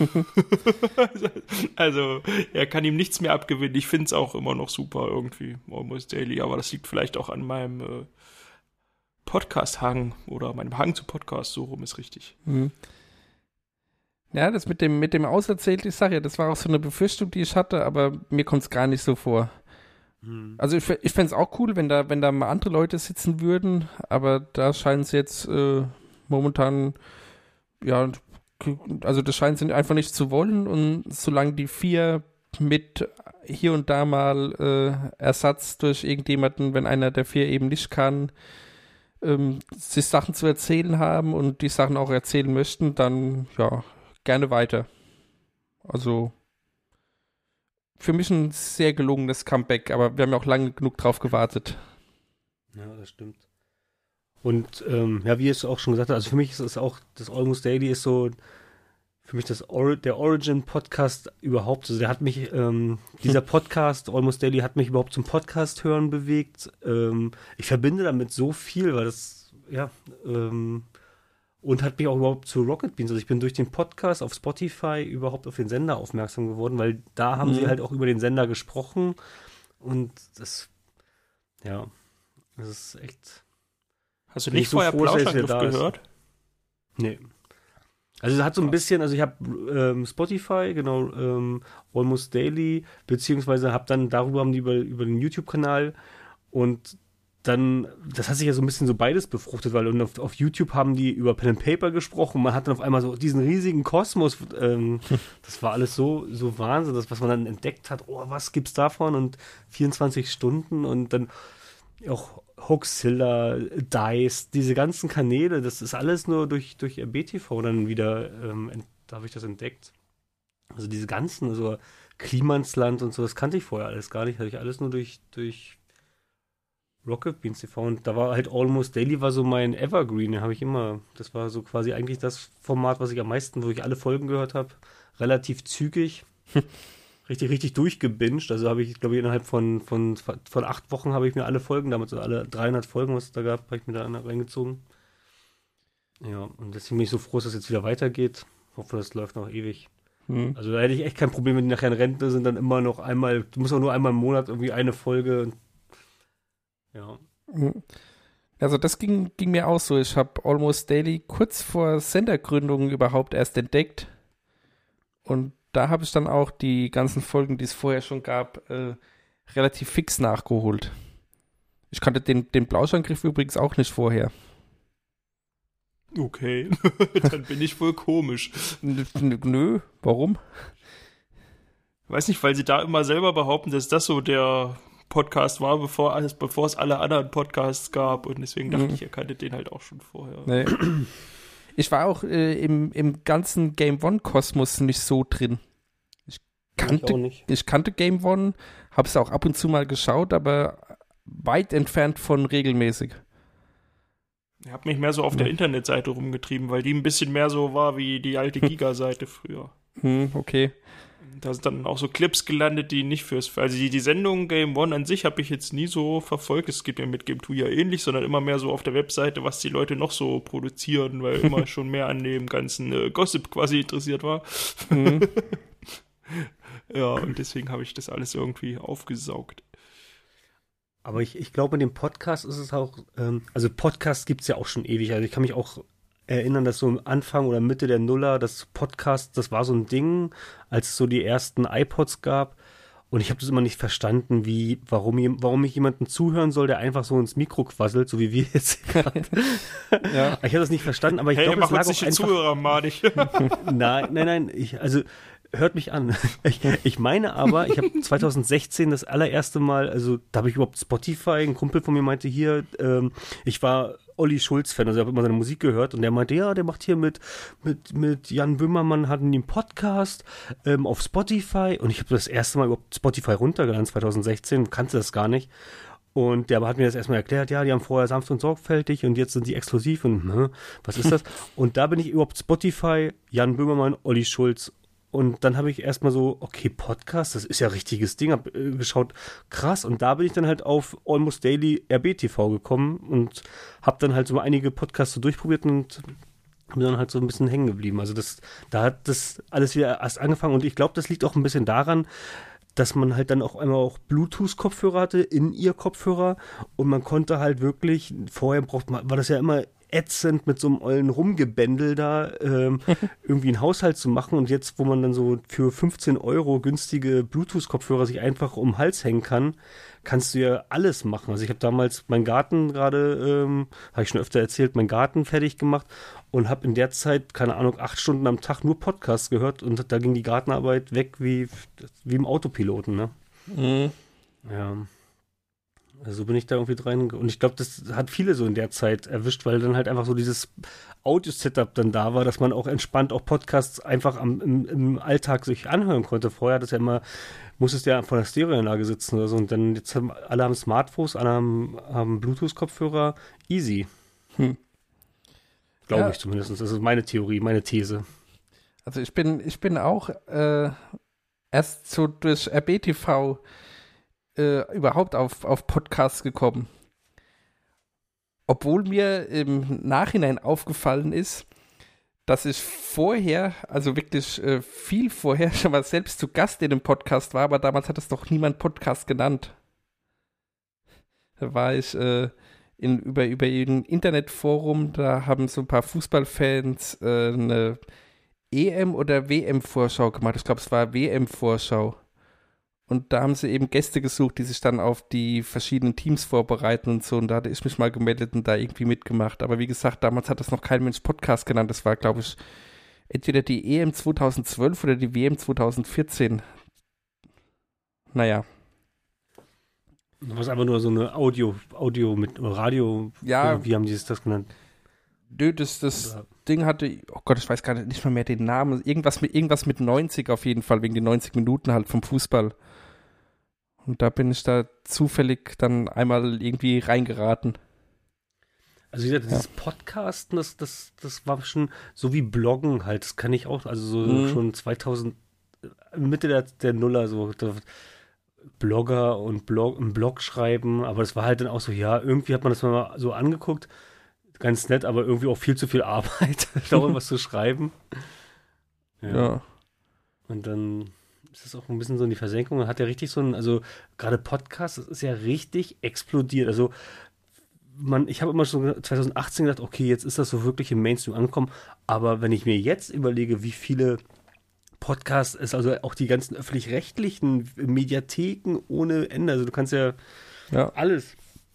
Speaker 6: Also, er kann ihm nichts mehr abgewinnen. Ich finde es auch immer noch super irgendwie, Almost Daily, aber das liegt vielleicht auch an meinem äh, Podcast-Hang oder meinem Hang zu Podcast, so rum ist richtig.
Speaker 5: Mhm. Ja, das mit dem, mit dem auserzählt, ich sage ja, das war auch so eine Befürchtung, die ich hatte, aber mir kommt es gar nicht so vor. Hm. Also ich, ich fände es auch cool, wenn da, wenn da mal andere Leute sitzen würden, aber da scheinen sie jetzt äh, momentan, ja, also das scheinen sie einfach nicht zu wollen und solange die vier mit hier und da mal äh, Ersatz durch irgendjemanden, wenn einer der vier eben nicht kann, ähm, sich Sachen zu erzählen haben und die Sachen auch erzählen möchten, dann, ja, gerne weiter. Also für mich ein sehr gelungenes Comeback, aber wir haben ja auch lange genug drauf gewartet.
Speaker 7: Ja, das stimmt. Und ähm, ja, wie es auch schon gesagt hat, also für mich ist es auch, das Almost Daily ist so für mich das Or- der Origin-Podcast überhaupt. Also der hat mich, ähm, dieser Podcast, Almost Daily, hat mich überhaupt zum Podcast hören bewegt. Ähm, ich verbinde damit so viel, weil das, ja, ähm, und hat mich auch überhaupt zu Rocket Beans, also ich bin durch den Podcast auf Spotify überhaupt auf den Sender aufmerksam geworden, weil da haben mhm. sie halt auch über den Sender gesprochen und das, ja, das ist echt...
Speaker 6: Hast du nicht vorher so Plauschangriff gehört?
Speaker 7: Nee. Also es hat so ein bisschen, also ich habe ähm, Spotify, genau, ähm, Almost Daily, beziehungsweise habe dann, darüber haben die über, über den YouTube-Kanal und dann, das hat sich ja so ein bisschen so beides befruchtet, weil und auf, auf YouTube haben die über Pen and Paper gesprochen, man hat dann auf einmal so diesen riesigen Kosmos, ähm, das war alles so, so Wahnsinn, das, was man dann entdeckt hat, oh, was gibt's davon und vierundzwanzig Stunden und dann auch Hoaxilla, Dice, diese ganzen Kanäle, das ist alles nur durch, durch R B T V dann wieder, ähm, ent, da habe ich das entdeckt. Also diese ganzen, so Klimansland und so, das kannte ich vorher alles gar nicht, hatte ich alles nur durch, durch Rocket Beans T V und da war halt Almost Daily war so mein Evergreen, den habe ich immer, das war so quasi eigentlich das Format, was ich am meisten, wo ich alle Folgen gehört habe, relativ zügig. Richtig, richtig durchgebinged. Also habe ich, glaube ich, innerhalb von, von, von acht Wochen habe ich mir alle Folgen, damals alle dreihundert Folgen, was es da gab, habe ich mir da reingezogen. Ja, und deswegen bin ich so froh, dass es jetzt wieder weitergeht. Hoffe, das läuft noch ewig. Mhm. Also da hätte ich echt kein Problem, wenn die nachher in Rente sind, dann immer noch einmal, du musst auch nur einmal im Monat irgendwie eine Folge. Ja.
Speaker 5: Also das ging, ging mir auch so. Ich habe Almost Daily kurz vor Sendergründung überhaupt erst entdeckt. Und da habe ich dann auch die ganzen Folgen, die es vorher schon gab, äh, relativ fix nachgeholt. Ich kannte den, den Plauschangriff übrigens auch nicht vorher.
Speaker 6: Okay, dann bin ich wohl komisch.
Speaker 5: Nö, warum?
Speaker 6: Weiß nicht, weil sie da immer selber behaupten, dass das so der Podcast war, bevor, alles, bevor es alle anderen Podcasts gab und deswegen dachte mhm. ich, ihr kanntet den halt auch schon vorher.
Speaker 5: Nee. Ich war auch äh, im, im ganzen Game One-Kosmos nicht so drin. Ich kannte, ich, nicht. ich kannte Game One, habe es auch ab und zu mal geschaut, aber weit entfernt von regelmäßig.
Speaker 6: Ich habe mich mehr so auf ja. der Internetseite rumgetrieben, weil die ein bisschen mehr so war wie die alte Giga-Seite früher.
Speaker 5: Hm, okay.
Speaker 6: Da sind dann auch so Clips gelandet, die nicht fürs... Also die, die Sendung Game One an sich habe ich jetzt nie so verfolgt. Es geht mir mit Game Two ja ähnlich, sondern immer mehr so auf der Webseite, was die Leute noch so produzieren, weil immer schon mehr an dem ganzen äh, Gossip quasi interessiert war. Mhm. Ja, und deswegen habe ich das alles irgendwie aufgesaugt.
Speaker 7: Aber ich, ich glaube, in dem Podcast ist es auch... Ähm, also Podcast gibt es ja auch schon ewig. Also ich kann mich auch... erinnern, dass so am Anfang oder Mitte der Nuller das Podcast, das war so ein Ding, als es so die ersten iPods gab und ich habe das immer nicht verstanden, wie, warum, warum ich jemandem zuhören soll, der einfach so ins Mikro quasselt, so wie wir jetzt gerade. Ja. Ich habe das nicht verstanden, aber ich
Speaker 6: hey,
Speaker 7: glaube, es lag auch
Speaker 6: nicht
Speaker 7: einfach...
Speaker 6: Zuhörer, madig.
Speaker 7: Nein, nein, nein, ich, also hört mich an. Ich, ich meine aber, ich habe zwanzig sechzehn das allererste Mal, also da habe ich überhaupt Spotify, ein Kumpel von mir meinte hier, ähm, ich war Olli Schulz-Fan, also ich habe immer seine Musik gehört und der meinte, ja, der macht hier mit, mit, mit Jan Böhmermann, hatten die einen Podcast ähm, auf Spotify und ich habe das erste Mal überhaupt Spotify runtergeladen, zwanzig sechzehn, kannte das gar nicht. Und der hat mir das erstmal erklärt, ja, die haben vorher sanft und sorgfältig und jetzt sind die exklusiv und hm, was ist das? Und da bin ich überhaupt Spotify, Jan Böhmermann, Olli Schulz. Und dann habe ich erstmal so, okay, Podcast, das ist ja ein richtiges Ding, habe äh, geschaut, krass. Und da bin ich dann halt auf Almost Daily R B T V gekommen und habe dann halt so einige Podcasts so durchprobiert und bin dann halt so ein bisschen hängen geblieben. Also das, da hat das alles wieder erst angefangen und ich glaube, das liegt auch ein bisschen daran, dass man halt dann auch einmal auch Bluetooth-Kopfhörer hatte, in ihr Kopfhörer und man konnte halt wirklich, vorher braucht man, war das ja immer ätzend mit so einem ollen Rumgebändel da ähm, irgendwie einen Haushalt zu machen und jetzt, wo man dann so für fünfzehn Euro günstige Bluetooth-Kopfhörer sich einfach um den Hals hängen kann, kannst du ja alles machen. Also ich habe damals meinen Garten gerade, ähm, habe ich schon öfter erzählt, meinen Garten fertig gemacht und habe in der Zeit, keine Ahnung, acht Stunden am Tag nur Podcasts gehört und da ging die Gartenarbeit weg wie, wie im Autopiloten, ne? Mhm. Ja. Also bin ich da irgendwie dran und ich glaube, das hat viele so in der Zeit erwischt, weil dann halt einfach so dieses Audio-Setup dann da war, dass man auch entspannt auch Podcasts einfach am, im, im Alltag sich anhören konnte. Vorher hat es ja immer, musstest ja vor der Stereoanlage sitzen oder so und dann jetzt haben alle haben Smartphones, alle haben, haben Bluetooth-Kopfhörer, easy. Hm. Glaube ja. ich zumindest. Das ist meine Theorie, meine These.
Speaker 5: Also ich bin, ich bin auch äh, erst so durch R B T V Äh, überhaupt auf, auf Podcasts gekommen. Obwohl mir im Nachhinein aufgefallen ist, dass ich vorher, also wirklich äh, viel vorher, schon mal selbst zu Gast in einem Podcast war, aber damals hat es doch niemand Podcast genannt. Da war ich äh, in, über, über ein Internetforum, da haben so ein paar Fußballfans äh, eine E M- oder W M-Vorschau gemacht. Ich glaube, es war W M-Vorschau. Und da haben sie eben Gäste gesucht, die sich dann auf die verschiedenen Teams vorbereiten und so. Und da hatte ich mich mal gemeldet und da irgendwie mitgemacht. Aber wie gesagt, damals hat das noch kein Mensch Podcast genannt. Das war, glaube ich, entweder die E M zweitausendzwölf oder die W M zweitausendvierzehn. Naja.
Speaker 7: Du hast einfach nur so eine Audio, Audio mit Radio.
Speaker 5: Ja.
Speaker 7: Wie haben die das genannt?
Speaker 5: Nö, das, das
Speaker 7: Oder-
Speaker 5: Ding hatte, oh Gott, ich weiß gar nicht, nicht mal mehr den Namen. Irgendwas mit, irgendwas mit neunzig auf jeden Fall, wegen den neunzig Minuten halt vom Fußball. Und da bin ich da zufällig dann einmal irgendwie reingeraten.
Speaker 7: Also wie gesagt, dieses Podcasten, das, das, das war schon so wie Bloggen halt. Das kann ich auch, also so
Speaker 5: Mhm.
Speaker 7: schon zweitausend, Mitte der, der Nuller so. Da, Blogger und Blog, einen Blog schreiben, aber das war halt dann auch so, ja, irgendwie hat man das mal so angeguckt, ganz nett, aber irgendwie auch viel zu viel Arbeit, darüber was zu schreiben. Ja.
Speaker 5: Ja.
Speaker 7: Und dann ist das auch ein bisschen so in die Versenkung. Man hat ja richtig so ein, also gerade Podcast, das ist ja richtig explodiert. Also man, ich habe immer schon zwanzig achtzehn gedacht, okay, jetzt ist das so wirklich im Mainstream angekommen, aber wenn ich mir jetzt überlege, wie viele Podcasts es, also auch die ganzen öffentlich-rechtlichen Mediatheken ohne Ende, also du kannst ja,
Speaker 5: Ja.
Speaker 7: alles.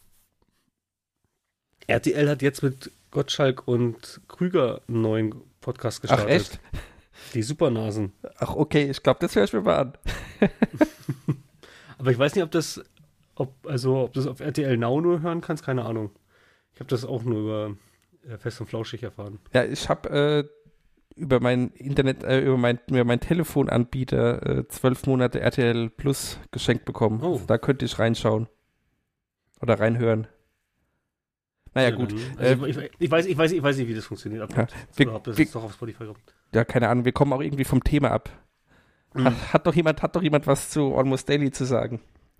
Speaker 7: R T L hat jetzt mit Gottschalk und Krüger einen neuen Podcast
Speaker 5: Ach,
Speaker 7: gestartet.
Speaker 5: echt?
Speaker 7: Die Supernasen.
Speaker 5: Ach, okay, ich glaube, das höre ich mir mal an.
Speaker 7: Aber ich weiß nicht, ob das, ob, also, ob das auf R T L Now nur hören kannst, keine Ahnung. Ich habe das auch nur über äh, Fest und Flauschig erfahren.
Speaker 5: Ja, ich habe äh, über mein Internet, äh, über mein, über mein Telefonanbieter äh, zwölf Monate R T L Plus geschenkt bekommen.
Speaker 7: Oh.
Speaker 5: Also da könnte ich reinschauen. Oder reinhören. Naja,
Speaker 7: Ja,
Speaker 5: gut.
Speaker 7: dann- Also
Speaker 5: Äh,
Speaker 7: ich, ich, weiß, ich, weiß, ich weiß nicht, wie das funktioniert. Ob,
Speaker 5: Ja, wir-
Speaker 7: oder ob das
Speaker 5: wir-
Speaker 7: jetzt doch auf Spotify kommt.
Speaker 5: ja, keine Ahnung, wir kommen auch irgendwie vom Thema ab.
Speaker 7: Mhm.
Speaker 5: Hat, hat doch jemand, hat doch jemand was zu Almost Daily zu sagen?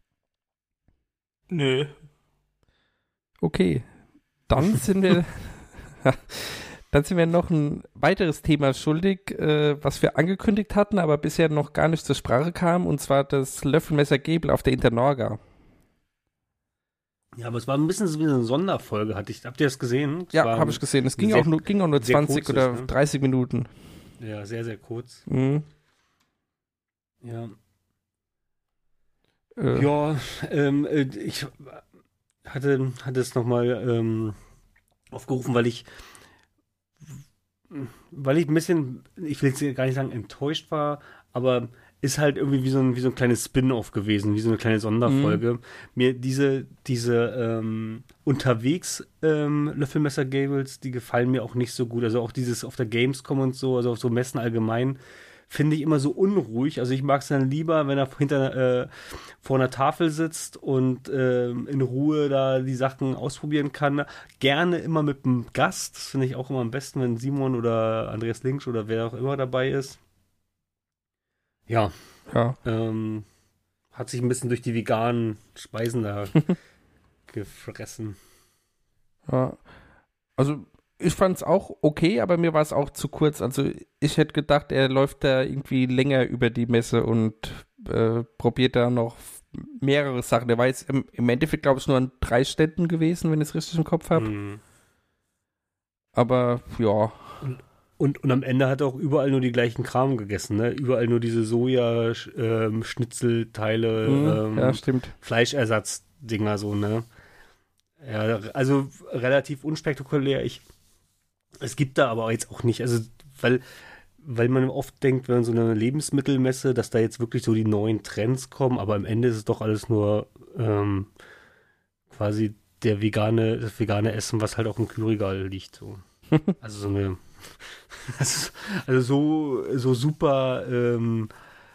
Speaker 6: Nö.
Speaker 5: Okay. Dann sind wir, dann sind wir noch ein weiteres Thema schuldig, äh, was wir angekündigt hatten, aber bisher noch gar nicht zur Sprache kam, und zwar das Löffelmesser Gebel auf der Internorga.
Speaker 7: Ja, aber es war ein bisschen so wie eine Sonderfolge. Hatte ich, habt ihr das gesehen? Es
Speaker 5: Ja,
Speaker 7: war
Speaker 5: habe ich gesehen. Es ging
Speaker 7: sehr-
Speaker 5: auch nur, ging auch nur
Speaker 7: sehr
Speaker 5: zwanzig
Speaker 7: kurz
Speaker 5: oder
Speaker 7: ist, ne?
Speaker 5: dreißig Minuten.
Speaker 7: Ja, sehr, sehr kurz.
Speaker 5: Mhm.
Speaker 7: Ja,
Speaker 5: Äh,
Speaker 7: ja ähm, äh, ich hatte, hatte es nochmal ähm, aufgerufen, weil ich weil ich ein bisschen, ich will jetzt gar nicht sagen enttäuscht war, aber ist halt irgendwie wie so ein, wie so ein kleines Spin-off gewesen, wie so eine kleine Sonderfolge. Mir diese, diese ähm, unterwegs ähm, Löffelmesser Gables, die gefallen mir auch nicht so gut. Also auch dieses auf der Gamescom und so, also auf so Messen allgemein, finde ich immer so unruhig. Also ich mag es dann lieber, wenn er hinter äh, vor einer Tafel sitzt und äh, in Ruhe da die Sachen ausprobieren kann. Gerne immer mit einem Gast. Das finde ich auch immer am besten, wenn Simon oder Andreas Links oder wer auch immer dabei ist. Ja,
Speaker 5: ja.
Speaker 7: ähm, hat sich ein bisschen durch die veganen Speisen da gefressen.
Speaker 5: Ja. Also ich fand es auch okay, aber mir war es auch zu kurz. Also ich hätte gedacht, er läuft da irgendwie länger über die Messe und äh, probiert da noch mehrere Sachen. Der war jetzt im, im Endeffekt, glaube ich, nur an drei Ständen gewesen, wenn ich es richtig im Kopf habe.
Speaker 7: Mhm.
Speaker 5: Aber ja,
Speaker 7: Und, und am Ende hat er auch überall nur die gleichen Kram gegessen, ne? Überall nur diese Soja-Schnitzelteile,
Speaker 5: mhm,
Speaker 7: ähm,
Speaker 5: ja, stimmt.
Speaker 7: Fleischersatz-Dinger so, ne? Ja, also relativ unspektakulär. Ich, es gibt da aber jetzt auch nicht, also weil, weil man oft denkt, wenn so eine Lebensmittelmesse, dass da jetzt wirklich so die neuen Trends kommen, aber am Ende ist es doch alles nur ähm, quasi der vegane, das vegane Essen, was halt auch im Kühlregal liegt. So. Also so eine also so, so super ähm,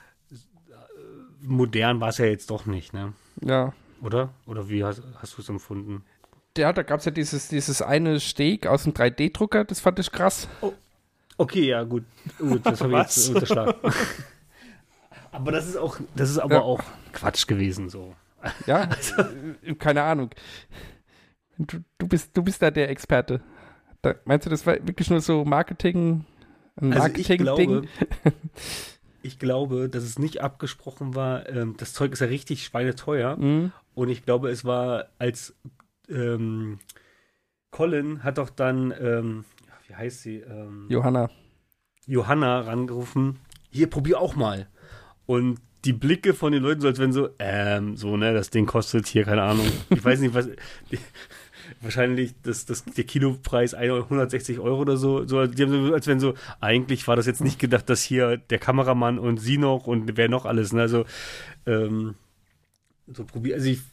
Speaker 7: modern war es ja jetzt doch nicht, ne?
Speaker 5: Ja.
Speaker 7: Oder? Oder wie hast, hast du es empfunden?
Speaker 5: Ja, da gab es ja dieses, dieses eine Steak aus dem drei D Drucker, das fand ich krass.
Speaker 7: Okay, ja, gut. Gut, das habe ich
Speaker 6: Was?
Speaker 7: jetzt unterschlagen. Aber das ist auch, das ist aber
Speaker 5: Ja.
Speaker 7: auch Quatsch gewesen, so.
Speaker 5: Ja, äh, keine Ahnung. Du, du, bist, du bist da der Experte. Da, meinst du, das war wirklich nur so Marketing, Ein
Speaker 7: Also ich
Speaker 5: Marketing-Ding.
Speaker 7: glaube, ich glaube, dass es nicht abgesprochen war. Ähm, das Zeug ist ja richtig schweineteuer.
Speaker 5: Mhm.
Speaker 7: Und ich glaube, es war als ähm, Colin hat doch dann, ähm, wie heißt sie? Ähm,
Speaker 5: Johanna.
Speaker 7: Johanna rangerufen. Hier, probier auch mal. Und die Blicke von den Leuten so, als wenn so, ähm, so, ne, das Ding kostet hier, keine Ahnung. Ich weiß nicht, was. Die, wahrscheinlich das, das, der Kilopreis hundertsechzig Euro oder so. so. Die haben so, als wenn so, eigentlich war das jetzt nicht gedacht, dass hier der Kameramann und sie noch und wer noch alles, ne? Also, ähm, so probier, also ich,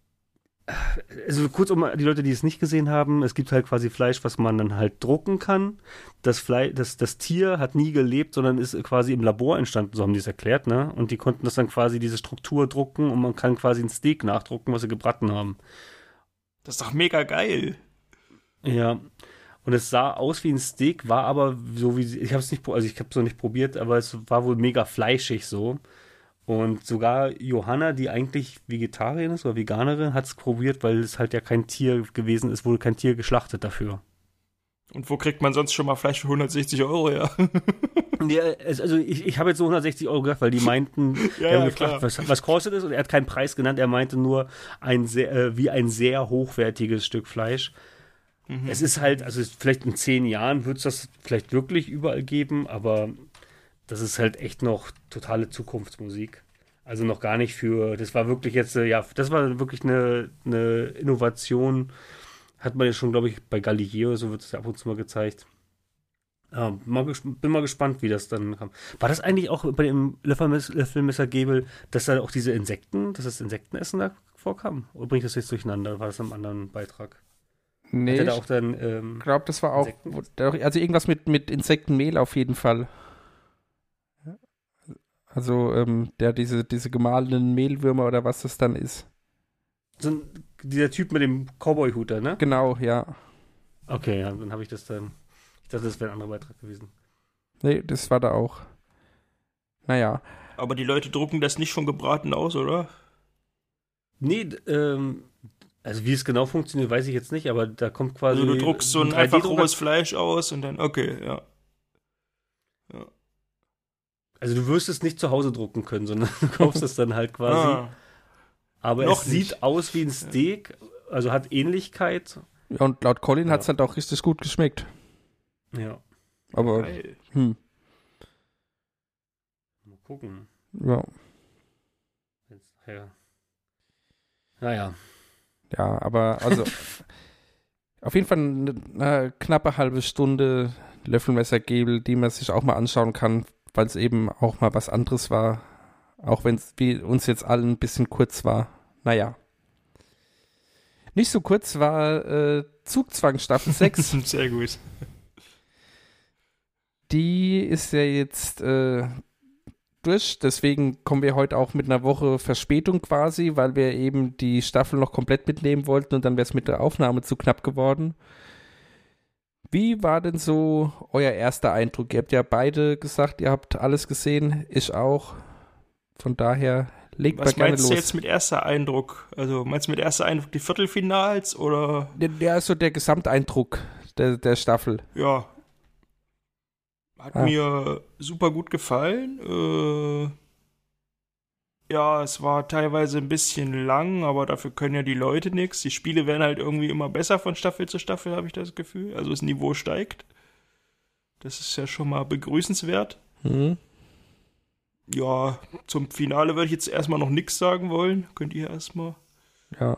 Speaker 7: also kurz um die Leute, die es nicht gesehen haben, es gibt halt quasi Fleisch, was man dann halt drucken kann. Das Fleisch, das, das Tier hat nie gelebt, sondern ist quasi im Labor entstanden, so haben die es erklärt, ne? Und die konnten das dann quasi diese Struktur drucken und man kann quasi ein Steak nachdrucken, was sie gebraten haben.
Speaker 6: Das ist doch mega geil.
Speaker 7: Ja. Und es sah aus wie ein Steak, war aber so wie, ich habe es nicht, also ich habe es noch nicht probiert, aber es war wohl mega fleischig so. Und sogar Johanna, die eigentlich Vegetarierin ist oder Veganerin, hat es probiert, weil es halt ja kein Tier gewesen ist, wurde kein Tier geschlachtet dafür.
Speaker 6: Und wo kriegt man sonst schon mal Fleisch für hundertsechzig Euro her?
Speaker 7: Ja, also ich, ich habe jetzt so hundertsechzig Euro gedacht, weil die meinten,
Speaker 6: ja,
Speaker 7: er
Speaker 6: ja,
Speaker 7: gefragt, was, was kostet es? Und er hat keinen Preis genannt, er meinte nur ein sehr, äh, wie ein sehr hochwertiges Stück Fleisch. Mhm. Es ist halt, also vielleicht in zehn Jahren wird es das vielleicht wirklich überall geben, aber das ist halt echt noch totale Zukunftsmusik. Also noch gar nicht für, das war wirklich jetzt, ja, das war wirklich eine, eine Innovation. Hat man ja schon, glaube ich, bei Galileo, so wird es ja ab und zu mal gezeigt. Ja, mal ges- bin mal gespannt, wie das dann kam. War das eigentlich auch bei dem Löffelmesser-Gebel, dass da auch diese Insekten, dass das Insektenessen da vorkam? Oder bringe ich das jetzt durcheinander? War das im anderen Beitrag?
Speaker 5: Nee,
Speaker 7: Hat er da
Speaker 5: ich
Speaker 7: auch dann, ähm,
Speaker 5: glaube, das war auch,
Speaker 7: Insekten?
Speaker 5: also irgendwas mit, mit Insektenmehl auf jeden Fall. Also, ähm, der diese, diese gemahlenen Mehlwürmer oder was das dann ist.
Speaker 7: So ein, dieser Typ mit dem Cowboy-Hut da, ne?
Speaker 5: Genau, ja.
Speaker 7: Okay, ja, dann habe ich das dann. Ich dachte, das wäre ein anderer Beitrag gewesen.
Speaker 5: Nee, das war da auch. Naja.
Speaker 6: Aber die Leute drucken das nicht schon gebraten aus, oder?
Speaker 7: Nee, d- ähm, also wie es genau funktioniert, weiß ich jetzt nicht, aber da kommt quasi.
Speaker 6: Also du druckst so ein einfach rohes Fleisch aus und dann, okay, ja. Ja.
Speaker 7: Also du wirst es nicht zu Hause drucken können, sondern du kaufst es dann halt quasi.
Speaker 6: Ah,
Speaker 7: aber
Speaker 6: noch
Speaker 7: es
Speaker 6: nicht.
Speaker 7: sieht aus wie ein Steak, also hat Ähnlichkeit.
Speaker 5: Ja, und laut Colin
Speaker 7: Ja.
Speaker 5: hat es halt auch richtig gut geschmeckt.
Speaker 7: Ja.
Speaker 5: Aber,
Speaker 6: geil.
Speaker 5: hm,
Speaker 7: Mal gucken.
Speaker 5: ja.
Speaker 7: Jetzt, ja. Naja.
Speaker 5: Ja, aber also auf jeden Fall eine, eine knappe halbe Stunde Löffelmesser-Gebel, die man sich auch mal anschauen kann, weil es eben auch mal was anderes war. Auch wenn es wie uns jetzt allen ein bisschen kurz war. Naja. Nicht so kurz war äh, Zugzwang Staffel sechs.
Speaker 6: Sehr gut.
Speaker 5: Die ist ja jetzt äh, durch. Deswegen kommen wir heute auch mit einer Woche Verspätung quasi, weil wir eben die Staffel noch komplett mitnehmen wollten und dann wäre es mit der Aufnahme zu knapp geworden. Wie war denn so euer erster Eindruck? Ihr habt ja beide gesagt, ihr habt alles gesehen, ich auch. Von daher legt mal
Speaker 6: Was
Speaker 5: gerne
Speaker 6: meinst
Speaker 5: los.
Speaker 6: du jetzt mit erster Eindruck? Also meinst du mit erster Eindruck die Viertelfinals oder?
Speaker 5: Der, der ist so der Gesamteindruck der, der Staffel.
Speaker 6: Ja. Hat
Speaker 5: Ah.
Speaker 6: mir super gut gefallen. Äh, ja, es war teilweise ein bisschen lang, aber dafür können ja die Leute nichts. Die Spiele werden halt irgendwie immer besser von Staffel zu Staffel, habe ich das Gefühl. Also das Niveau steigt. Das ist ja schon mal begrüßenswert.
Speaker 5: Mhm.
Speaker 6: Ja, zum Finale würde ich jetzt erstmal noch nichts sagen wollen. Könnt ihr erstmal.
Speaker 5: Ja.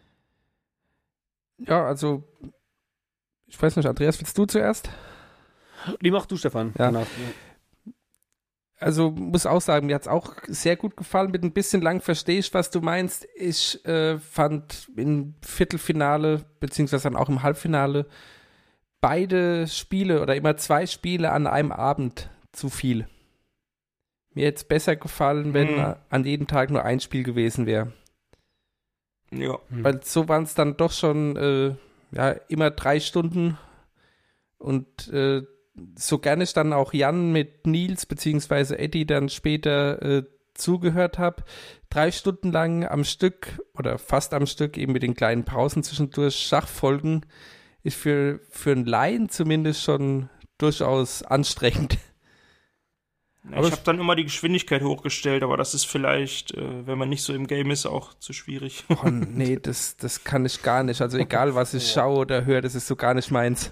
Speaker 5: Ja, also ich weiß nicht, Andreas, willst du zuerst?
Speaker 7: Die mach du, Stefan.
Speaker 5: Ja.
Speaker 7: Danach.
Speaker 5: Also muss auch sagen, mir hat es auch sehr gut gefallen. Mit ein bisschen lang verstehe ich, was du meinst. Ich äh, fand im Viertelfinale, beziehungsweise dann auch im Halbfinale, beide Spiele oder immer zwei Spiele an einem Abend zu viel. Mir hätte es besser gefallen, wenn
Speaker 6: Mhm.
Speaker 5: äh, an jedem Tag nur ein Spiel gewesen wäre.
Speaker 6: Ja.
Speaker 5: Weil so waren es dann doch schon äh, ja, immer drei Stunden und äh, so gerne ich dann auch Jan mit Nils beziehungsweise Eddie dann später äh, zugehört habe, drei Stunden lang am Stück oder fast am Stück, eben mit den kleinen Pausen zwischendurch, Schachfolgen, ist für, für einen Laien zumindest schon durchaus anstrengend.
Speaker 6: Ja, ich habe dann immer die Geschwindigkeit hochgestellt, aber das ist vielleicht, äh, wenn man nicht so im Game ist, auch zu schwierig.
Speaker 5: Oh, nee, das, das kann ich gar nicht. Also egal, was ich schaue oder höre, das ist so gar nicht meins.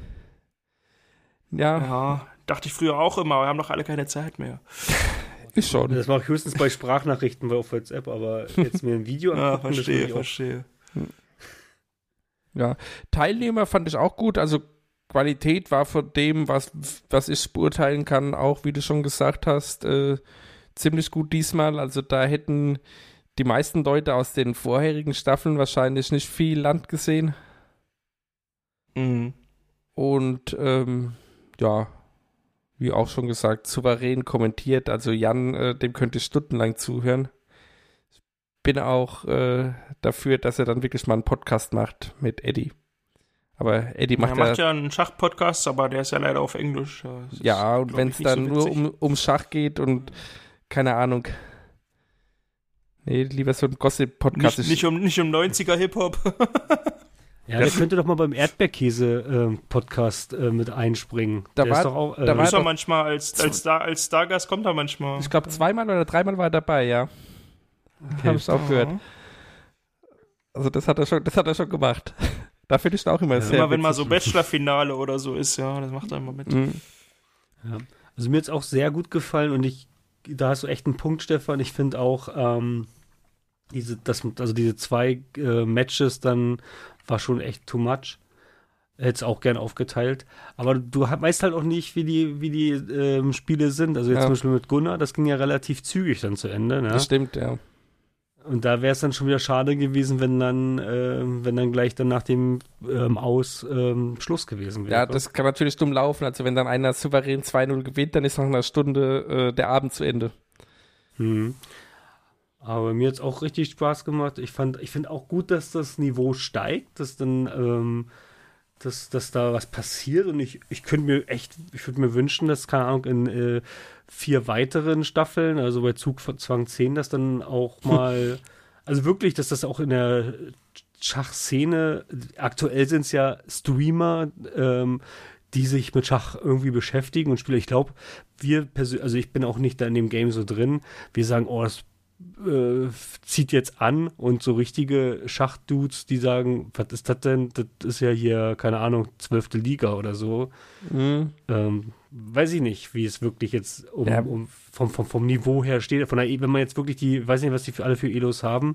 Speaker 5: Ja.
Speaker 6: Ja, dachte ich früher auch immer, aber wir haben doch alle keine Zeit mehr.
Speaker 5: Ich schon.
Speaker 7: Das mache ich höchstens bei Sprachnachrichten auf WhatsApp, aber jetzt mir ein Video
Speaker 6: Ja,
Speaker 7: angucken, das
Speaker 6: verstehe,
Speaker 7: will ich auch.
Speaker 6: verstehe.
Speaker 5: Ja, Teilnehmer fand ich auch gut, also Qualität war von dem, was, was ich beurteilen kann, auch wie du schon gesagt hast, äh, ziemlich gut diesmal. Also da hätten die meisten Leute aus den vorherigen Staffeln wahrscheinlich nicht viel Land gesehen.
Speaker 6: Mhm.
Speaker 5: Und ähm, ja, wie auch schon gesagt, souverän kommentiert. Also Jan, äh, dem könnte ich stundenlang zuhören. Ich bin auch äh, dafür, dass er dann wirklich mal einen Podcast macht mit Eddie. Aber Eddie macht,
Speaker 6: er macht ja einen Schach-Podcast, aber der ist ja leider auf Englisch. Das
Speaker 5: ja,
Speaker 6: ist,
Speaker 5: und wenn es dann
Speaker 6: so
Speaker 5: nur um, um Schach geht und keine Ahnung. Nee, lieber so ein Gossip-Podcast.
Speaker 6: Nicht, nicht, um, nicht um neunziger Hip-Hop.
Speaker 7: Ja, der könnte doch mal beim Erdbeerkäse-Podcast äh, mit einspringen.
Speaker 5: Da
Speaker 7: der
Speaker 5: war-
Speaker 7: ist doch auch, äh,
Speaker 5: da war-
Speaker 6: Ist er
Speaker 5: doch-
Speaker 6: manchmal als, als, Star, als Stargast kommt er manchmal.
Speaker 5: Ich glaube, zweimal oder dreimal war er dabei, ja. Habe ich auch gehört. Also das hat er schon, das hat er schon gemacht. Da finde ich ihn auch immer sehr
Speaker 6: Immer wenn mal so
Speaker 5: witzig.
Speaker 6: Bachelor-Finale oder so ist, ja, das macht er immer mit.
Speaker 5: Mhm.
Speaker 7: Ja. Also mir hat es auch sehr gut gefallen und ich, da hast du echt einen Punkt, Stefan. Ich finde auch, ähm, diese, das, also diese zwei äh, Matches dann war schon echt too much. Hätte es auch gern aufgeteilt. Aber du ha- weißt halt auch nicht, wie die, wie die ähm, Spiele sind. Also jetzt
Speaker 5: Ja.
Speaker 7: zum Beispiel mit Gunnar, das ging ja relativ zügig dann zu Ende. Ne?
Speaker 5: Das stimmt, ja.
Speaker 7: Und da wäre es dann schon wieder schade gewesen, wenn dann, ähm, wenn dann gleich dann nach dem ähm, Aus ähm, Schluss gewesen wäre.
Speaker 5: Ja, das kann natürlich dumm laufen. Also wenn dann einer souverän zwei null gewinnt, dann ist nach einer Stunde äh, der Abend zu Ende.
Speaker 7: Mhm. Aber mir hat es auch richtig Spaß gemacht. Ich fand, ich finde auch gut, dass das Niveau steigt, dass dann, ähm, dass, dass da was passiert. Und ich, ich könnte mir echt, ich würde mir wünschen, dass, keine Ahnung, in äh, vier weiteren Staffeln, also bei Zugzwang zehn, dass dann auch mal, also wirklich, dass das auch in der Schachszene, aktuell sind es ja Streamer, ähm, die sich mit Schach irgendwie beschäftigen und spielen. Ich glaube, wir persönlich, also ich bin auch nicht da in dem Game so drin, wir sagen, oh, das äh, zieht jetzt an und so richtige Schachdudes, die sagen, was ist das denn? Das ist ja hier, keine Ahnung, zwölfte Liga oder so.
Speaker 5: Mhm.
Speaker 7: Ähm, weiß ich nicht, wie es wirklich jetzt um,
Speaker 5: Ja.
Speaker 7: um, vom, vom, vom Niveau her steht. Von der, wenn man jetzt wirklich die, weiß nicht, was die für alle für Elos haben.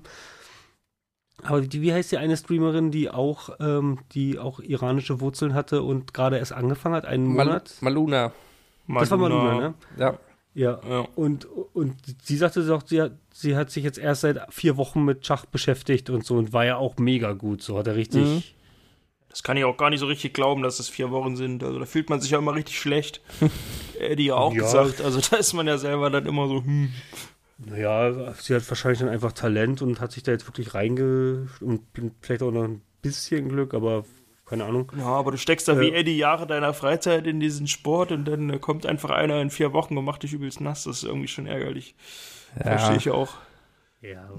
Speaker 7: Aber die, wie heißt die eine Streamerin, die auch, ähm, die auch iranische Wurzeln hatte und gerade erst angefangen hat, einen
Speaker 5: Mal
Speaker 7: Monat?
Speaker 5: Maluna.
Speaker 7: Das war Maluna, ne?
Speaker 5: Ja.
Speaker 7: Ja.
Speaker 6: Ja.
Speaker 7: Und, und sie sagte auch, sie hat, sie hat sich jetzt erst seit vier Wochen mit Schach beschäftigt und so und war ja auch mega gut. So hat er richtig.
Speaker 5: Mhm.
Speaker 6: Das kann ich auch gar nicht so richtig glauben, dass es vier Wochen sind. Also da fühlt man sich ja immer richtig schlecht. Eddie ja auch
Speaker 7: Ja.
Speaker 6: gesagt. Also da ist man ja selber dann immer so, hm.
Speaker 7: Naja, sie hat wahrscheinlich dann einfach Talent und hat sich da jetzt wirklich reinge... und vielleicht auch noch ein bisschen Glück, aber keine Ahnung.
Speaker 6: Ja, aber du steckst da wie
Speaker 7: Äh.
Speaker 6: Eddie Jahre deiner Freizeit in diesen Sport und dann äh, kommt einfach einer in vier Wochen und macht dich übelst nass. Das ist irgendwie schon ärgerlich. Verstehe ich auch.
Speaker 7: Ja,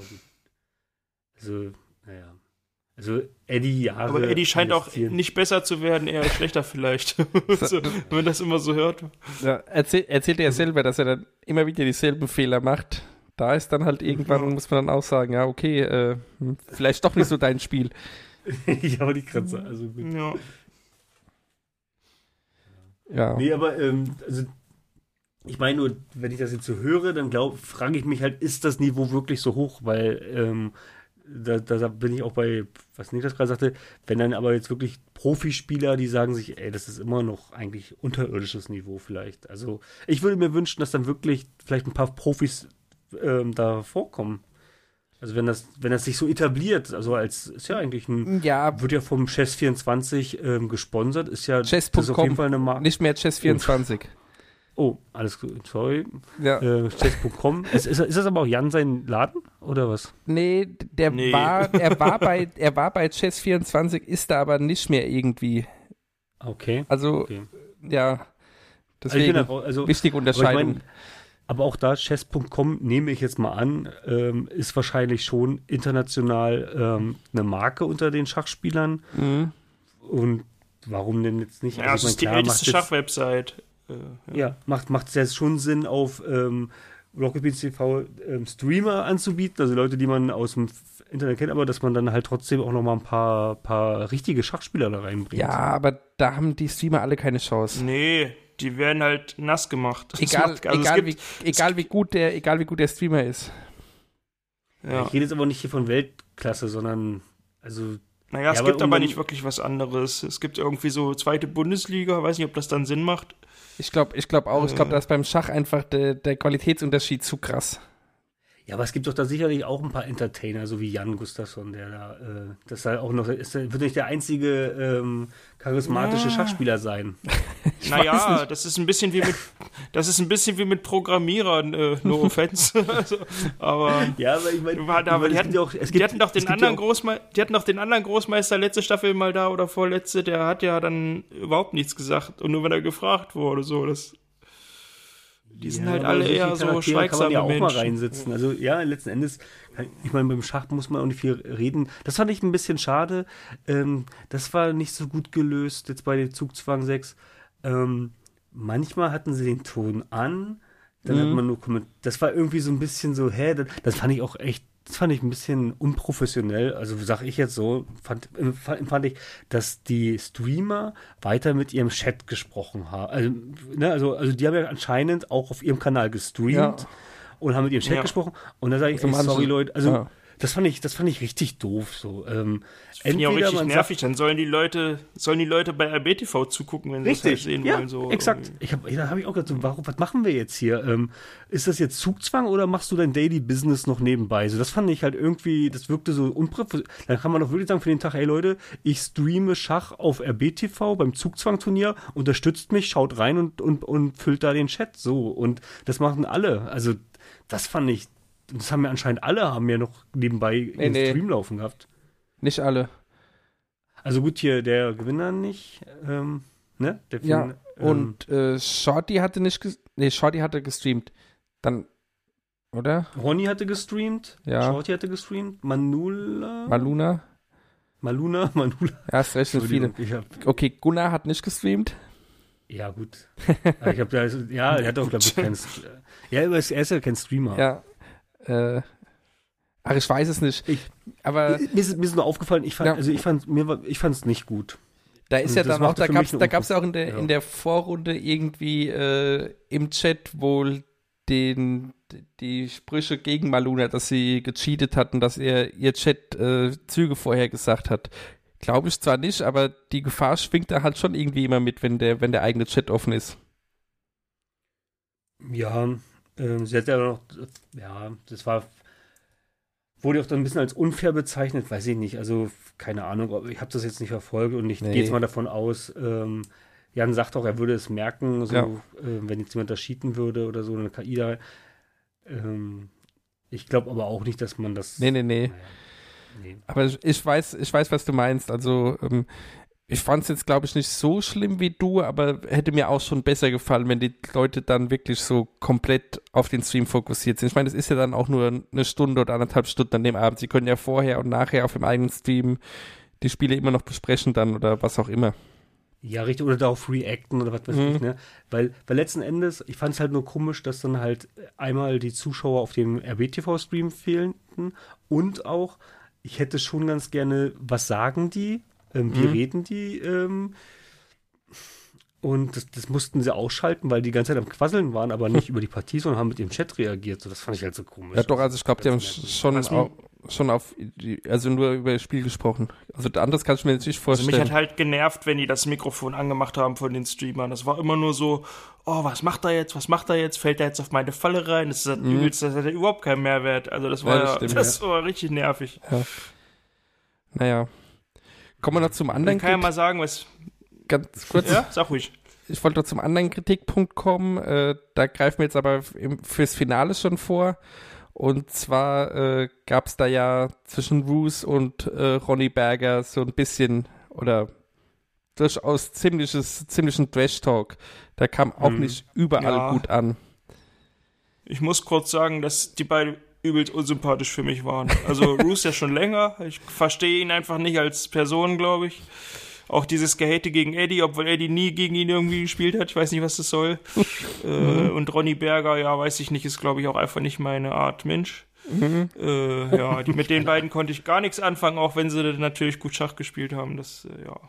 Speaker 7: also, naja. Also Eddie Jahre...
Speaker 6: Aber Eddie scheint auch
Speaker 7: investieren.
Speaker 6: nicht besser zu werden, eher schlechter vielleicht. So, wenn man das immer so hört.
Speaker 5: Ja, erzähl, erzählt er ja selber, dass er dann immer wieder dieselben Fehler macht. Da ist dann halt irgendwann,
Speaker 6: Ja.
Speaker 5: muss man dann auch sagen, ja, okay, äh, hm, vielleicht doch nicht so dein Spiel.
Speaker 7: ja, aber die Grenze, also gut.
Speaker 6: Ja.
Speaker 5: Ja.
Speaker 7: Nee, aber ähm, also ich meine nur, wenn ich das jetzt so höre, dann glaube, frage ich mich halt, ist das Niveau wirklich so hoch? Weil ähm, da, da bin ich auch bei, was Niklas gerade sagte, wenn dann aber jetzt wirklich Profispieler, die sagen sich, ey, das ist immer noch eigentlich unterirdisches Niveau vielleicht. Also ich würde mir wünschen, dass dann wirklich vielleicht ein paar Profis ähm, da vorkommen. Also wenn das, wenn das sich so etabliert, also als ist ja eigentlich ein,
Speaker 5: Ja,
Speaker 7: wird ja vom Chess vierundzwanzig ähm, gesponsert, ist ja
Speaker 5: Chess
Speaker 7: das ist
Speaker 5: Punkt
Speaker 7: auf jeden
Speaker 5: com,
Speaker 7: Fall eine Marke.
Speaker 5: nicht mehr Chess vierundzwanzig.
Speaker 7: Oh, alles gut, sorry.
Speaker 5: Ja.
Speaker 7: Äh, Chess Punkt com. ist, ist, ist das aber auch Jan sein Laden oder was?
Speaker 5: Nee, der
Speaker 6: Nee.
Speaker 5: war, er war bei, er war bei Chess vierundzwanzig, ist da aber nicht mehr irgendwie.
Speaker 7: Okay.
Speaker 5: Also,
Speaker 7: okay.
Speaker 5: ja,
Speaker 7: Also, ich bin
Speaker 5: deswegen,
Speaker 7: da- also,
Speaker 5: wichtige
Speaker 7: aber, ich
Speaker 5: Unterscheidung.
Speaker 7: mein, aber auch da, Chess Punkt com, nehme ich jetzt mal an, ähm, ist wahrscheinlich schon international ähm, eine Marke unter den Schachspielern.
Speaker 5: Mhm.
Speaker 7: Und warum denn jetzt nicht?
Speaker 6: Ja,
Speaker 7: Also,
Speaker 6: das
Speaker 7: ich
Speaker 6: ist die
Speaker 7: meine, klar,
Speaker 6: älteste
Speaker 7: macht jetzt-
Speaker 6: Schachwebsite. Äh, ja.
Speaker 7: Ja, macht, macht es jetzt schon Sinn, auf ähm, Rocket Beans T V ähm, Streamer anzubieten, also Leute, die man aus dem Internet kennt, aber dass man dann halt trotzdem auch nochmal ein paar, paar richtige Schachspieler da reinbringt.
Speaker 5: Ja, aber da haben die Streamer alle keine Chance.
Speaker 6: Nee, die werden halt nass gemacht. Das
Speaker 5: Egal,
Speaker 6: macht- also es
Speaker 5: egal,
Speaker 6: gibt-
Speaker 5: wie, egal, wie gut der, egal wie gut der Streamer ist.
Speaker 6: Ja.
Speaker 7: Ich rede jetzt aber nicht hier von Weltklasse, sondern also
Speaker 6: Naja, es
Speaker 7: Ja,
Speaker 6: gibt
Speaker 7: aber um
Speaker 6: aber
Speaker 7: dann-
Speaker 6: nicht wirklich was anderes. Es gibt irgendwie so zweite Bundesliga, weiß nicht, ob das dann Sinn macht.
Speaker 5: Ich glaube ich glaub auch, ich glaube,
Speaker 6: Äh.
Speaker 5: da ist beim Schach einfach der, der Qualitätsunterschied zu krass.
Speaker 7: ja, aber es gibt doch da sicherlich auch ein paar Entertainer, so wie Jan Gustafsson, der da, äh, das halt auch noch, ist, wird nicht der einzige ähm, charismatische
Speaker 6: Ja.
Speaker 7: Schachspieler sein.
Speaker 5: Ich
Speaker 6: naja,
Speaker 5: weiß nicht.
Speaker 6: das ist ein bisschen wie mit, das ist ein bisschen wie mit Programmierern, äh, no offense. also, aber
Speaker 7: Ja, aber ich meine,
Speaker 6: War da, aber die, hatten,
Speaker 7: ja auch, es
Speaker 6: die
Speaker 7: gibt,
Speaker 6: hatten doch den
Speaker 7: es gibt
Speaker 6: anderen
Speaker 7: ja auch,
Speaker 6: Großmeister, die hatten doch den anderen Großmeister letzte Staffel mal da oder vorletzte, der hat ja dann überhaupt nichts gesagt und nur wenn er gefragt wurde, so, das, die sind
Speaker 7: ja,
Speaker 6: halt
Speaker 7: aber
Speaker 6: alle
Speaker 7: solche
Speaker 6: eher so
Speaker 7: Charaktere
Speaker 6: schweigsame
Speaker 7: kann man ja auch
Speaker 6: Menschen.
Speaker 7: mal reinsitzen. Also ja, letzten Endes, ich meine, beim Schach muss man auch nicht viel reden. Das fand ich ein bisschen schade. Ähm, das war nicht so gut gelöst jetzt bei den Zugzwang sechs. Ähm, manchmal hatten sie den Ton an, dann
Speaker 5: Mhm.
Speaker 7: hat man nur kommentiert. Das war irgendwie so ein bisschen so, hä, das, das fand ich auch echt, das fand ich ein bisschen unprofessionell. Also sag ich jetzt so, fand, fand, fand ich, dass die Streamer weiter mit ihrem Chat gesprochen haben. Also, ne, also, also die haben ja anscheinend auch auf ihrem Kanal gestreamt
Speaker 5: Ja.
Speaker 7: und haben mit ihrem Chat
Speaker 6: Ja.
Speaker 7: gesprochen. Und da sage ich,
Speaker 5: Also
Speaker 7: ey, sorry
Speaker 5: manche-
Speaker 7: Leute, also
Speaker 5: ja.
Speaker 7: das fand ich, das fand ich richtig doof. So, ähm,
Speaker 6: Finde ich auch richtig
Speaker 7: man
Speaker 6: nervig, dann sollen die Leute, sollen die Leute bei R B T V zugucken, wenn sie das halt
Speaker 7: Richtig,
Speaker 6: sehen
Speaker 7: ja,
Speaker 6: wollen. So
Speaker 7: exakt. Ich hab, da habe ich auch gedacht, so, warum, was machen wir jetzt hier? Ähm, ist das jetzt Zugzwang oder machst du dein Daily Business noch nebenbei? So, das fand ich halt irgendwie, das wirkte so unprofessionell. Dann kann man doch wirklich sagen für den Tag, ey Leute, ich streame Schach auf R B T V beim Zugzwang-Turnier, unterstützt mich, schaut rein und, und, und füllt da den Chat. So, und das machen alle. Also, das fand ich, das haben ja anscheinend alle, haben ja noch nebenbei ihren
Speaker 5: nee.
Speaker 7: Stream laufen gehabt.
Speaker 5: Nicht alle.
Speaker 7: Also gut, hier der Gewinner nicht, ähm, ne? Der
Speaker 5: Ja,
Speaker 7: Film, ähm,
Speaker 5: und äh, Shorty hatte nicht, ges nee, Shorty hatte gestreamt. Dann, oder?
Speaker 7: Ronny hatte gestreamt,
Speaker 5: Ja.
Speaker 7: Shorty hatte gestreamt, Manula,
Speaker 5: Maluna?
Speaker 7: Maluna, Manula.
Speaker 5: Ja, es rechnen viele.
Speaker 7: Entschuldigung, ich hab,
Speaker 5: Okay, Gunnar hat nicht gestreamt.
Speaker 7: ja gut. Aber ich hab da, ja, er hat auch glaube ich keinen, ja, aber er ist ja kein Streamer.
Speaker 5: Ja. Äh, ach, ich weiß es nicht.
Speaker 7: Ich-
Speaker 5: Aber
Speaker 7: Mir ist, mir ist nur aufgefallen, ich fand,
Speaker 5: Ja.
Speaker 7: also ich fand, mir war, ich fand es nicht gut.
Speaker 5: da ist
Speaker 7: Und
Speaker 5: ja
Speaker 7: das
Speaker 5: dann auch,
Speaker 7: machte
Speaker 5: da
Speaker 7: für
Speaker 5: gab
Speaker 7: mich
Speaker 5: es
Speaker 7: eine
Speaker 5: da gab's ja auch in der,
Speaker 7: Ja.
Speaker 5: in der Vorrunde irgendwie äh, im Chat wohl den, die Sprüche gegen Maluna, dass sie gecheatet hatten, dass er ihr Chat äh, Züge vorher gesagt hat. Glaube ich zwar nicht, aber die Gefahr schwingt da halt schon irgendwie immer mit, wenn der, wenn der eigene Chat offen ist.
Speaker 7: Ja, ähm, sie hat ja noch, ja, das war, wurde auch dann ein bisschen als unfair bezeichnet, weiß ich nicht, also keine Ahnung, aber ich habe das jetzt nicht verfolgt und ich
Speaker 5: Nee.
Speaker 7: gehe jetzt mal davon aus, ähm, Jan sagt auch, er würde es merken, so,
Speaker 5: Ja.
Speaker 7: äh, wenn jetzt jemand das cheaten würde oder so, eine K I da. Ähm, ich glaube aber auch nicht, dass man das.
Speaker 5: Nee, nee, nee.
Speaker 7: Naja, nee.
Speaker 5: Aber ich, ich weiß, ich weiß, was du meinst. Also, ähm, ich fand es jetzt, glaube ich, nicht so schlimm wie du, aber hätte mir auch schon besser gefallen, wenn die Leute dann wirklich so komplett auf den Stream fokussiert sind. Ich meine, das ist ja dann auch nur eine Stunde oder anderthalb Stunden an dem Abend. Sie können ja vorher und nachher auf dem eigenen Stream die Spiele immer noch besprechen dann oder was auch immer.
Speaker 7: Ja, richtig, oder darauf reacten oder was weiß
Speaker 5: Mhm.
Speaker 7: ich, ne? Weil, weil letzten Endes, ich fand es halt nur komisch, dass dann halt einmal die Zuschauer auf dem R B T V-Stream fehlten und auch, ich hätte schon ganz gerne, was sagen die, ähm, wie
Speaker 5: Mhm.
Speaker 7: reden die, ähm, und das, das mussten sie ausschalten, weil die ganze Zeit am Quasseln waren, aber nicht über die Partie, sondern haben mit dem Chat reagiert. So, das fand ich halt so komisch.
Speaker 5: Ja, doch, also ich glaube, die haben
Speaker 7: Ganz merkwürdig.
Speaker 5: schon,
Speaker 6: Was
Speaker 5: au- schon auf, die, also nur über das Spiel gesprochen. Also anderes kann ich mir jetzt nicht
Speaker 6: Also
Speaker 5: vorstellen.
Speaker 6: mich hat halt genervt, wenn die das Mikrofon angemacht haben von den Streamern. Das war immer nur so, oh, was macht er jetzt, was macht er jetzt, fällt er jetzt auf meine Falle rein? Das ist halt übelst, das hat ja überhaupt keinen Mehrwert. Also das war,
Speaker 5: Ja, das
Speaker 6: ja,
Speaker 5: stimmt,
Speaker 6: das war richtig nervig.
Speaker 5: Naja. Kommen wir noch zum
Speaker 6: Ich
Speaker 5: anderen
Speaker 6: kann ja mal sagen, was,
Speaker 5: ganz kurz.
Speaker 6: ja, sag ruhig.
Speaker 5: Ich wollte noch zum anderen Kritikpunkt kommen. Äh, da greifen wir jetzt aber im, fürs Finale schon vor. Und zwar äh, gab es da ja zwischen Roos und äh, Ronny Berger so ein bisschen oder durchaus ziemliches, ziemlichen Trash-Talk. Da kam auch
Speaker 7: Mhm.
Speaker 5: nicht überall
Speaker 6: Ja.
Speaker 5: gut an.
Speaker 6: Ich muss kurz sagen, dass die beiden übelst unsympathisch für mich waren. Also Roos ja schon länger. Ich verstehe ihn einfach nicht als Person, glaube ich. auch dieses Gehate gegen Eddie, obwohl Eddie nie gegen ihn irgendwie gespielt hat. Ich weiß nicht, was das soll. äh, und Ronny Berger, ja, weiß ich nicht, ist, glaube ich, auch einfach nicht meine Art Mensch. Mhm. Äh, ja, die, mit den beiden konnte ich gar nichts anfangen, auch wenn sie natürlich gut Schach gespielt haben. Das, äh, ja.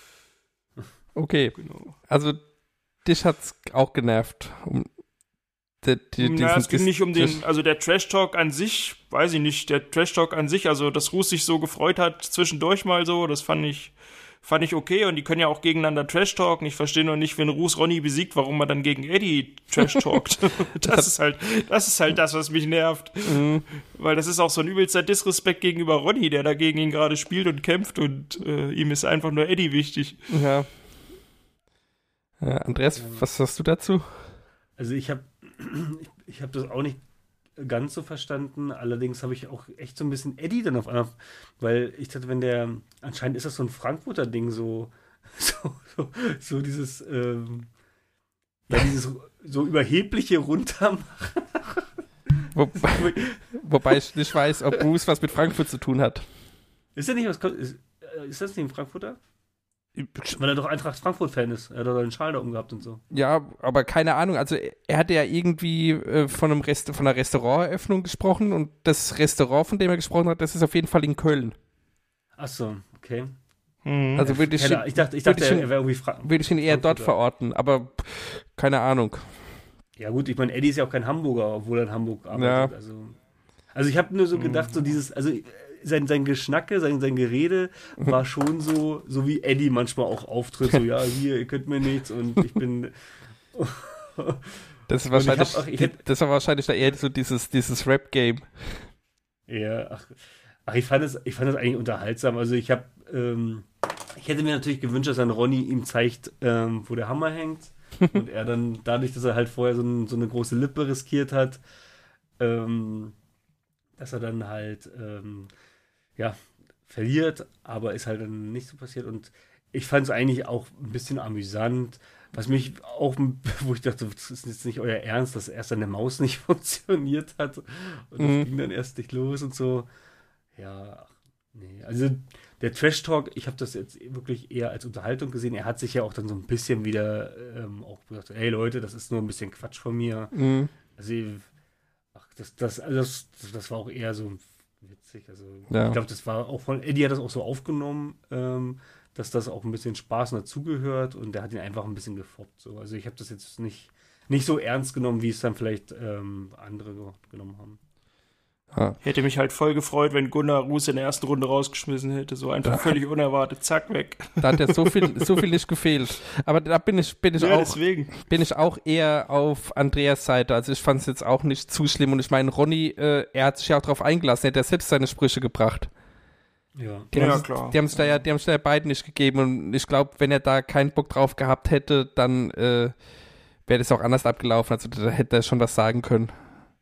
Speaker 5: Okay,
Speaker 6: Genau.
Speaker 5: also dich hat's auch genervt. Um, die, die,
Speaker 6: Ja,
Speaker 5: diesen,
Speaker 6: es ging
Speaker 5: dis-
Speaker 6: nicht um den,
Speaker 5: dis-
Speaker 6: also der Trash-Talk an sich, weiß ich nicht, der Trash-Talk an sich, also dass Ruß sich so gefreut hat, zwischendurch mal so, das fand ich, fand ich okay und die können ja auch gegeneinander Trash-Talken. Ich verstehe noch nicht, wenn Ruß Ronny besiegt, warum man dann gegen Eddie Trash-Talkt. das ist halt, das ist halt das, was mich nervt.
Speaker 5: Mhm.
Speaker 6: Weil das ist auch so ein übelster Disrespekt gegenüber Ronny, der dagegen ihn gerade spielt und kämpft und äh, ihm ist einfach nur Eddie wichtig.
Speaker 5: Ja. Ja, Andreas, was sagst du dazu?
Speaker 7: Also ich habe ich, ich hab das auch nicht ganz so verstanden. Allerdings habe ich auch echt so ein bisschen Eddie dann auf einmal, weil ich dachte, wenn der, anscheinend ist das so ein Frankfurter Ding, so, so, so, so dieses, ähm, ja, dieses so überhebliche Runtermachen.
Speaker 5: Wo, wobei ich nicht weiß, ob Bruce was mit Frankfurt zu tun hat.
Speaker 7: Ist der nicht was, ist, ist das nicht ein Frankfurter? Weil er doch Eintracht Frankfurt-Fan ist. Er hat doch einen Schal da umgehabt und so.
Speaker 5: Ja, aber keine Ahnung. Also er hatte ja irgendwie äh, von, einem Rest, von einer Restauranteröffnung gesprochen und das Restaurant, von dem er gesprochen hat, das ist auf jeden Fall in Köln.
Speaker 7: Ach so, okay.
Speaker 6: Mhm.
Speaker 5: Also würde ich,
Speaker 7: Keine, ich dachte, ich dachte
Speaker 5: würde ich,
Speaker 7: er, er wäre irgendwie Fra-
Speaker 5: würde ich ihn eher dort
Speaker 7: Frankfurter.
Speaker 5: verorten, aber pff, keine Ahnung.
Speaker 7: Ja gut, ich meine, Eddie ist ja auch kein Hamburger, obwohl er in Hamburg arbeitet.
Speaker 5: Ja.
Speaker 7: Also, also ich habe nur so gedacht, so dieses, also sein, sein Geschnacke, sein, sein Gerede war schon so, so wie Eddie manchmal auch auftritt, so ja, hier, ihr könnt mir nichts und ich bin...
Speaker 5: Das ist
Speaker 7: Und ich
Speaker 5: wahrscheinlich,
Speaker 7: hab auch- ich
Speaker 5: die-
Speaker 7: hätt-
Speaker 5: das war wahrscheinlich da eher so dieses, dieses Rap-Game.
Speaker 7: Ja, ach, ach ich, fand das, ich fand das eigentlich unterhaltsam. Also ich habe, ähm, ich hätte mir natürlich gewünscht, dass dann Ronny ihm zeigt, ähm, wo der Hammer hängt. Und er dann, dadurch, dass er halt vorher so, ein, so eine große Lippe riskiert hat, ähm, dass er dann halt, ähm, ja, verliert, aber ist halt dann nicht so passiert. Und ich fand es eigentlich auch ein bisschen amüsant. Was mich auch, wo ich dachte, das ist jetzt nicht euer Ernst, dass erst eine Maus nicht funktioniert hat und das
Speaker 5: Mhm.
Speaker 7: ging dann erst nicht los und so. Ja, ach, nee. Also der Trash-Talk, ich habe das jetzt wirklich eher als Unterhaltung gesehen. Er hat sich ja auch dann so ein bisschen wieder ähm, auch gesagt, ey Leute, das ist nur ein bisschen Quatsch von mir.
Speaker 5: Mhm.
Speaker 7: Also, ach, das, das, also das, das war auch eher so witzig. Also
Speaker 5: Ja.
Speaker 7: ich glaube, das war auch von, Eddie hat das auch so aufgenommen, ähm, dass das auch ein bisschen Spaß dazugehört und der hat ihn einfach ein bisschen gefoppt. So. Also ich habe das jetzt nicht, nicht so ernst genommen, wie es dann vielleicht ähm, andere ge- genommen haben.
Speaker 5: Ja.
Speaker 6: Hätte mich halt voll gefreut, wenn Gunnar Ruß in der ersten Runde rausgeschmissen hätte. So einfach völlig unerwartet, zack, weg.
Speaker 5: Da hat ja so viel, so viel nicht gefehlt. Aber da bin ich, bin ich
Speaker 6: Ja,
Speaker 5: auch,
Speaker 6: deswegen.
Speaker 5: bin ich auch eher auf Andreas Seite. Also ich fand es jetzt auch nicht zu schlimm. Und ich meine, Ronny, äh, er hat sich ja auch darauf eingelassen. Er hat ja selbst seine Sprüche gebracht.
Speaker 7: Ja.
Speaker 5: Die
Speaker 6: Ja,
Speaker 5: haben,
Speaker 6: klar.
Speaker 5: Die haben es da ja, die haben es da ja beiden nicht gegeben. Und ich glaube, wenn er da keinen Bock drauf gehabt hätte, dann äh, wäre das auch anders abgelaufen. Also da hätte er schon was sagen können.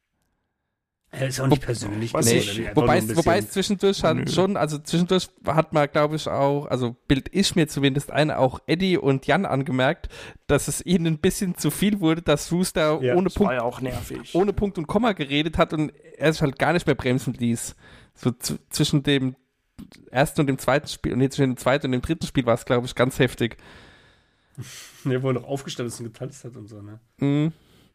Speaker 7: Er ist auch nicht persönlich.
Speaker 6: was
Speaker 7: gemeint,
Speaker 6: ich-
Speaker 7: also einfach
Speaker 5: Wobei,
Speaker 7: so ein
Speaker 5: es, wobei es
Speaker 7: bisschen-
Speaker 5: zwischendurch halt
Speaker 6: Nö.
Speaker 5: schon, also zwischendurch hat man, glaube ich, auch, also bild ich mir zumindest ein, auch Eddie und Jan angemerkt, dass es ihnen ein bisschen zu viel wurde, dass Rooster
Speaker 7: Ja,
Speaker 5: ohne,
Speaker 6: Das war
Speaker 5: Punkt,
Speaker 6: ja auch nervig.
Speaker 5: ohne Punkt und Komma geredet hat und er sich halt gar nicht mehr bremsen ließ. So z- zwischen dem ersten und dem zweiten Spiel, und jetzt zwischen dem zweiten und dem dritten Spiel war es, glaube ich, ganz heftig.
Speaker 7: Der wohl noch aufgestanden ist und getanzt hat und so, ne?
Speaker 5: Mhm.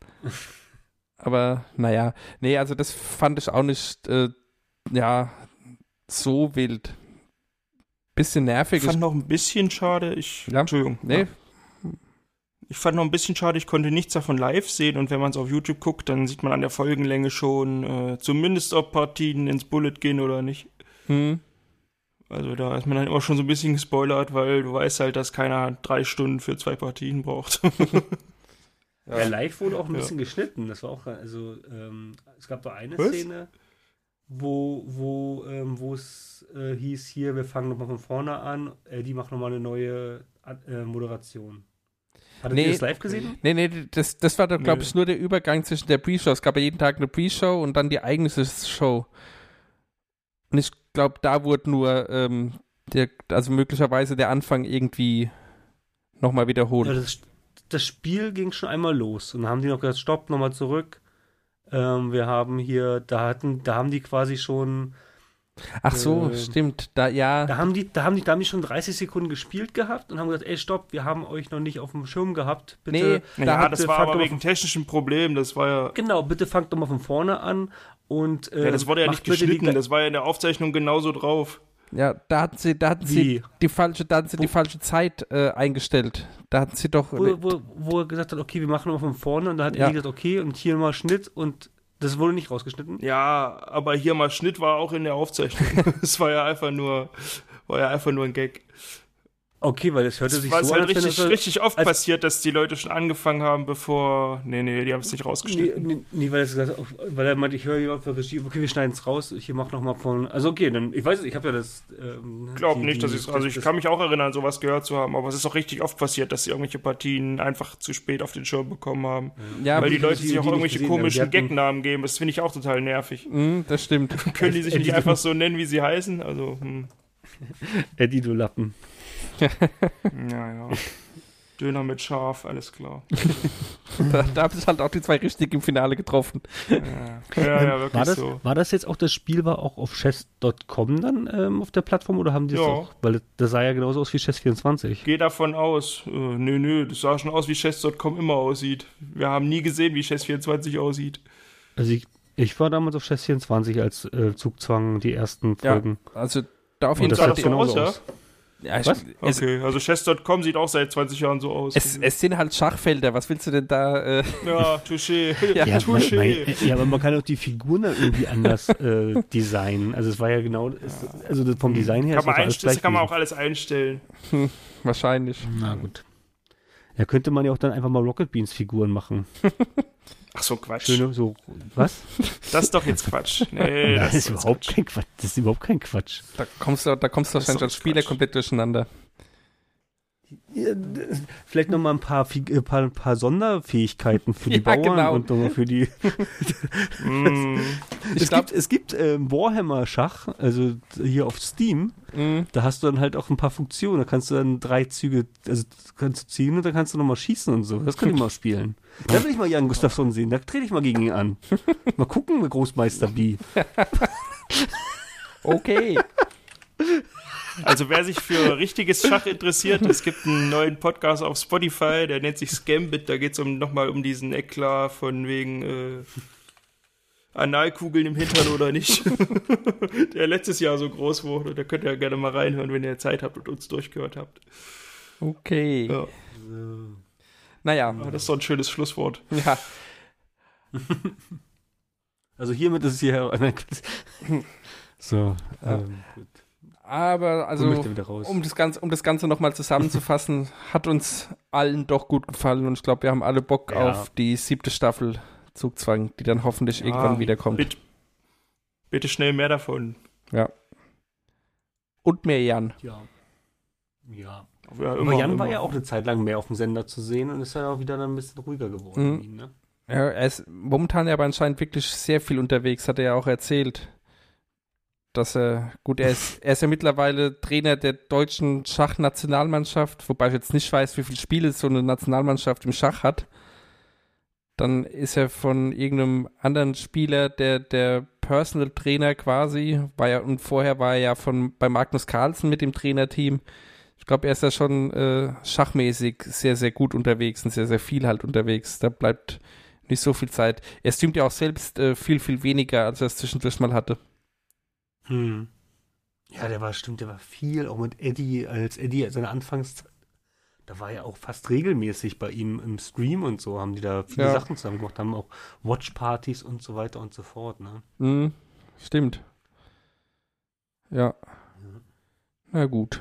Speaker 5: Aber naja, nee, also das fand ich auch nicht, äh, ja, so wild. Bisschen nervig.
Speaker 6: Ich fand noch ein bisschen schade, ich,
Speaker 5: Ja.
Speaker 6: Entschuldigung.
Speaker 5: Nee,
Speaker 6: Ja. Ich fand noch ein bisschen schade, ich konnte nichts davon live sehen und wenn man es auf YouTube guckt, dann sieht man an der Folgenlänge schon, äh, zumindest ob Partien ins Bullet gehen oder nicht.
Speaker 5: hm.
Speaker 6: Also da ist man dann immer schon so ein bisschen gespoilert, weil du weißt halt, dass keiner drei Stunden für zwei Partien braucht.
Speaker 7: Ja, live wurde auch ein
Speaker 6: Ja.
Speaker 7: bisschen geschnitten. Das war auch, also, ähm, es gab da eine
Speaker 6: Was?
Speaker 7: Szene, wo, wo, ähm, wo es äh, hieß, hier, wir fangen nochmal von vorne an, äh, die macht nochmal eine neue äh, Moderation. Hattet
Speaker 5: Nee.
Speaker 7: ihr das live gesehen?
Speaker 5: Nee, nee, das, das war doch, glaube
Speaker 6: Nö.
Speaker 5: ich, nur der Übergang zwischen der Pre-Show. Es gab ja jeden Tag eine Pre-Show und dann die eigentliche Show. Und ich glaube, da wurde nur, ähm, der, also möglicherweise der Anfang irgendwie nochmal wiederholt.
Speaker 7: Ja, das, das Spiel ging schon einmal los und dann haben die noch gesagt, stopp, nochmal zurück. Ähm, wir haben hier, da hatten, da haben die quasi schon
Speaker 5: Ach so,
Speaker 7: Äh,
Speaker 5: stimmt. Da, ja.
Speaker 7: Da haben, die, da, haben die, da haben die schon dreißig Sekunden gespielt gehabt und haben gesagt, ey, stopp, wir haben euch noch nicht auf dem Schirm gehabt. Bitte,
Speaker 5: Nee,
Speaker 6: Ja,
Speaker 5: Da
Speaker 6: das
Speaker 7: bitte
Speaker 6: war
Speaker 7: fangt
Speaker 6: aber
Speaker 7: doch
Speaker 6: wegen
Speaker 7: mal
Speaker 6: technischen Problemen, das war ja...
Speaker 7: von, genau, bitte fangt doch mal von vorne an. Und, äh,
Speaker 6: Ja, das wurde ja
Speaker 7: macht
Speaker 6: nicht
Speaker 7: bitte die
Speaker 6: geschnitten,
Speaker 7: Gle-
Speaker 6: das war ja in der Aufzeichnung genauso drauf.
Speaker 5: Ja, da hatten sie, da hatten
Speaker 7: Wie?
Speaker 5: sie die falsche, da hatten sie die falsche Zeit äh, eingestellt. Da hatten sie doch.
Speaker 7: wo, wo, wo er gesagt hat, okay, wir machen nochmal von vorne. Und da hat
Speaker 5: Ja.
Speaker 7: er gesagt, okay, und hier mal Schnitt. Und das wurde nicht rausgeschnitten.
Speaker 6: Ja, aber hier mal Schnitt war auch in der Aufzeichnung. Es war ja einfach nur, war ja einfach nur ein Gag.
Speaker 7: Okay, weil das hörte sich
Speaker 6: Es war
Speaker 7: so
Speaker 6: halt
Speaker 7: an, als wenn
Speaker 6: richtig,
Speaker 7: das-
Speaker 6: richtig oft
Speaker 7: als-
Speaker 6: passiert, dass die Leute schon angefangen haben, bevor... Nee, nee, die haben es nicht
Speaker 7: Nee,
Speaker 6: rausgeschnitten.
Speaker 7: nee, nee, weil, das gesagt, weil er meinte, ich höre hier auf der Regie, okay, wir schneiden es raus, ich mach nochmal von. Also okay, dann, ich weiß, ich habe ja das. Ähm,
Speaker 6: Ich glaube
Speaker 7: die-
Speaker 6: nicht, dass
Speaker 7: die-
Speaker 6: ich Also ich
Speaker 7: das-
Speaker 6: kann mich auch erinnern, sowas gehört zu haben, aber es ist auch richtig oft passiert, dass sie irgendwelche Partien einfach zu spät auf den Schirm bekommen haben.
Speaker 5: Ja,
Speaker 6: Weil die
Speaker 7: die-
Speaker 6: Leute
Speaker 7: die-
Speaker 6: sich auch
Speaker 7: die nicht
Speaker 6: irgendwelche
Speaker 7: gesehen haben.
Speaker 6: komischen
Speaker 7: Die hatten-
Speaker 6: Gagnamen geben. Das finde ich auch total nervig.
Speaker 5: mh, das stimmt.
Speaker 6: Können die sich
Speaker 7: Äh,
Speaker 6: nicht
Speaker 7: die-
Speaker 6: einfach so nennen, wie sie heißen? Also, hm.
Speaker 7: Eddie, du Lappen.
Speaker 6: Ja, ja. Döner mit Schaf, alles klar.
Speaker 5: Da, da haben sich halt auch die zwei richtig im Finale getroffen.
Speaker 6: Ja, ja, ja wirklich
Speaker 7: War das,
Speaker 6: so.
Speaker 7: war das jetzt auch das Spiel, war auch auf chess Punkt com dann ähm, auf der Plattform oder haben die das
Speaker 6: Ja.
Speaker 7: auch? Weil das, das sah ja genauso aus wie Chess vierundzwanzig.
Speaker 6: Geh davon aus. Äh, nö, nö, das sah schon aus, wie chess Punkt com immer aussieht. Wir haben nie gesehen, wie Chess vierundzwanzig aussieht.
Speaker 7: Also ich, ich war damals auf Chess vierundzwanzig als äh, Zugzwang die ersten
Speaker 5: Ja,
Speaker 7: Folgen.
Speaker 5: also da auf
Speaker 7: Und
Speaker 5: jeden
Speaker 7: das
Speaker 6: sah
Speaker 5: Fall.
Speaker 6: doch
Speaker 7: sieht
Speaker 6: so
Speaker 7: genauso
Speaker 6: aus,
Speaker 7: aus.
Speaker 5: Ja, ich,
Speaker 7: Was?
Speaker 5: es,
Speaker 6: Okay, also chess Punkt com sieht auch seit zwanzig Jahren so aus.
Speaker 5: es, es sind halt Schachfelder. Was willst du denn da? Äh,
Speaker 6: ja, touché.
Speaker 5: Ja,
Speaker 7: Ja,
Speaker 6: touché.
Speaker 7: mein, mein, ja, aber man kann auch die Figuren dann irgendwie anders äh, designen. Also es war ja genau, es, also das vom Design her
Speaker 6: Kann
Speaker 7: ist
Speaker 6: man
Speaker 7: das alles
Speaker 6: einstellen, das
Speaker 7: gleich
Speaker 6: kann man auch
Speaker 7: gewesen.
Speaker 6: alles einstellen.
Speaker 5: wahrscheinlich.
Speaker 7: Na gut. Ja, könnte man ja auch dann einfach mal Rocket Beans Figuren machen.
Speaker 6: Ach so, Quatsch.
Speaker 7: Schöne, so, was?
Speaker 6: Das ist doch jetzt Quatsch. Nee,
Speaker 7: das, ist
Speaker 6: doch
Speaker 7: überhaupt
Speaker 6: jetzt
Speaker 7: kein Quatsch. Das ist überhaupt kein Quatsch.
Speaker 5: Da kommst du, da kommst du
Speaker 6: Das ist
Speaker 5: wahrscheinlich
Speaker 6: doch
Speaker 5: als Spieler
Speaker 6: Quatsch.
Speaker 5: komplett durcheinander.
Speaker 7: Ja, d- vielleicht noch mal ein paar, Fig- äh, paar, paar Sonderfähigkeiten für die
Speaker 5: Ja,
Speaker 7: Bauern
Speaker 5: genau.
Speaker 7: und nochmal für die.
Speaker 6: Mm,
Speaker 7: es
Speaker 5: glaub-
Speaker 7: gibt, es gibt ähm, Warhammer Schach, also hier auf Steam.
Speaker 5: Mhm.
Speaker 7: Da hast du dann halt auch ein paar Funktionen. Da kannst du dann drei Züge, also kannst du ziehen und dann kannst du nochmal schießen und so. Das kann ich mal spielen. Da will ich mal Jan Gustafsson sehen. Da trete ich mal gegen ihn an. Mal gucken, Großmeister B.
Speaker 5: Okay.
Speaker 6: also wer sich für richtiges Schach interessiert, es gibt einen neuen Podcast auf Spotify, der nennt sich Scambit. Da geht es um, nochmal um diesen Eklat von wegen äh, Analkugeln im Hintern oder nicht. Der letztes Jahr so groß wurde. Da könnt ihr ja gerne mal reinhören, wenn ihr Zeit habt und uns durchgehört habt.
Speaker 5: Okay.
Speaker 6: Ja,
Speaker 5: Naja.
Speaker 6: aber das ist doch ein schönes Schlusswort.
Speaker 5: Ja.
Speaker 7: Also hiermit ist es hier. So,
Speaker 5: Ja.
Speaker 7: ähm, gut.
Speaker 5: Aber
Speaker 7: Wo
Speaker 5: also,
Speaker 7: möchte er wieder raus?
Speaker 5: um das Ganze, um das Ganze nochmal zusammenzufassen, hat uns allen doch gut gefallen und ich glaube, wir haben alle Bock
Speaker 7: Ja.
Speaker 5: auf die siebte Staffel Zugzwang, die dann hoffentlich
Speaker 6: Ja,
Speaker 5: irgendwann wiederkommt.
Speaker 6: Bitte, bitte schnell mehr davon.
Speaker 5: Ja. Und mehr Jan.
Speaker 7: Ja. Ja.
Speaker 6: Ja,
Speaker 7: Aber
Speaker 6: immer,
Speaker 7: Jan
Speaker 6: immer.
Speaker 7: war ja auch eine Zeit lang mehr auf dem Sender zu sehen und ist ja auch wieder dann ein bisschen ruhiger geworden.
Speaker 5: Mhm.
Speaker 7: Ne?
Speaker 5: Ja, er ist momentan ja aber anscheinend wirklich sehr viel unterwegs, hat er ja auch erzählt. Dass er, gut, er ist, er ist ja mittlerweile Trainer der deutschen Schachnationalmannschaft, wobei ich jetzt nicht weiß, wie viele Spiele so eine Nationalmannschaft im Schach hat. Dann ist er von irgendeinem anderen Spieler der, der Personal Trainer quasi, war ja, und vorher war er ja von, bei Magnus Carlsen mit dem Trainerteam. Ich glaube, er ist ja schon äh, schachmäßig sehr, sehr gut unterwegs und sehr, sehr viel halt unterwegs. Da bleibt nicht so viel Zeit. Er streamt ja auch selbst äh, viel, viel weniger, als er es zwischendurch mal hatte.
Speaker 7: Hm. Ja, der war, stimmt, der war viel, auch mit Eddie, als Eddie seine Anfangszeit, da war ja auch fast regelmäßig bei ihm im Stream und so, haben die da viele
Speaker 5: Ja.
Speaker 7: Sachen zusammen gemacht, haben auch Watchpartys und so weiter und so fort, ne?
Speaker 5: Mhm, stimmt. Ja. Na gut.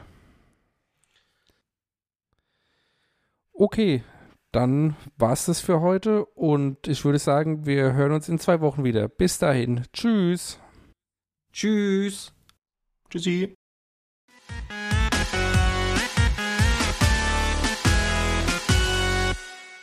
Speaker 5: Okay, dann war's das für heute und ich würde sagen, wir hören uns in zwei Wochen wieder. Bis dahin. Tschüss.
Speaker 7: Tschüss!
Speaker 6: Tschüssi.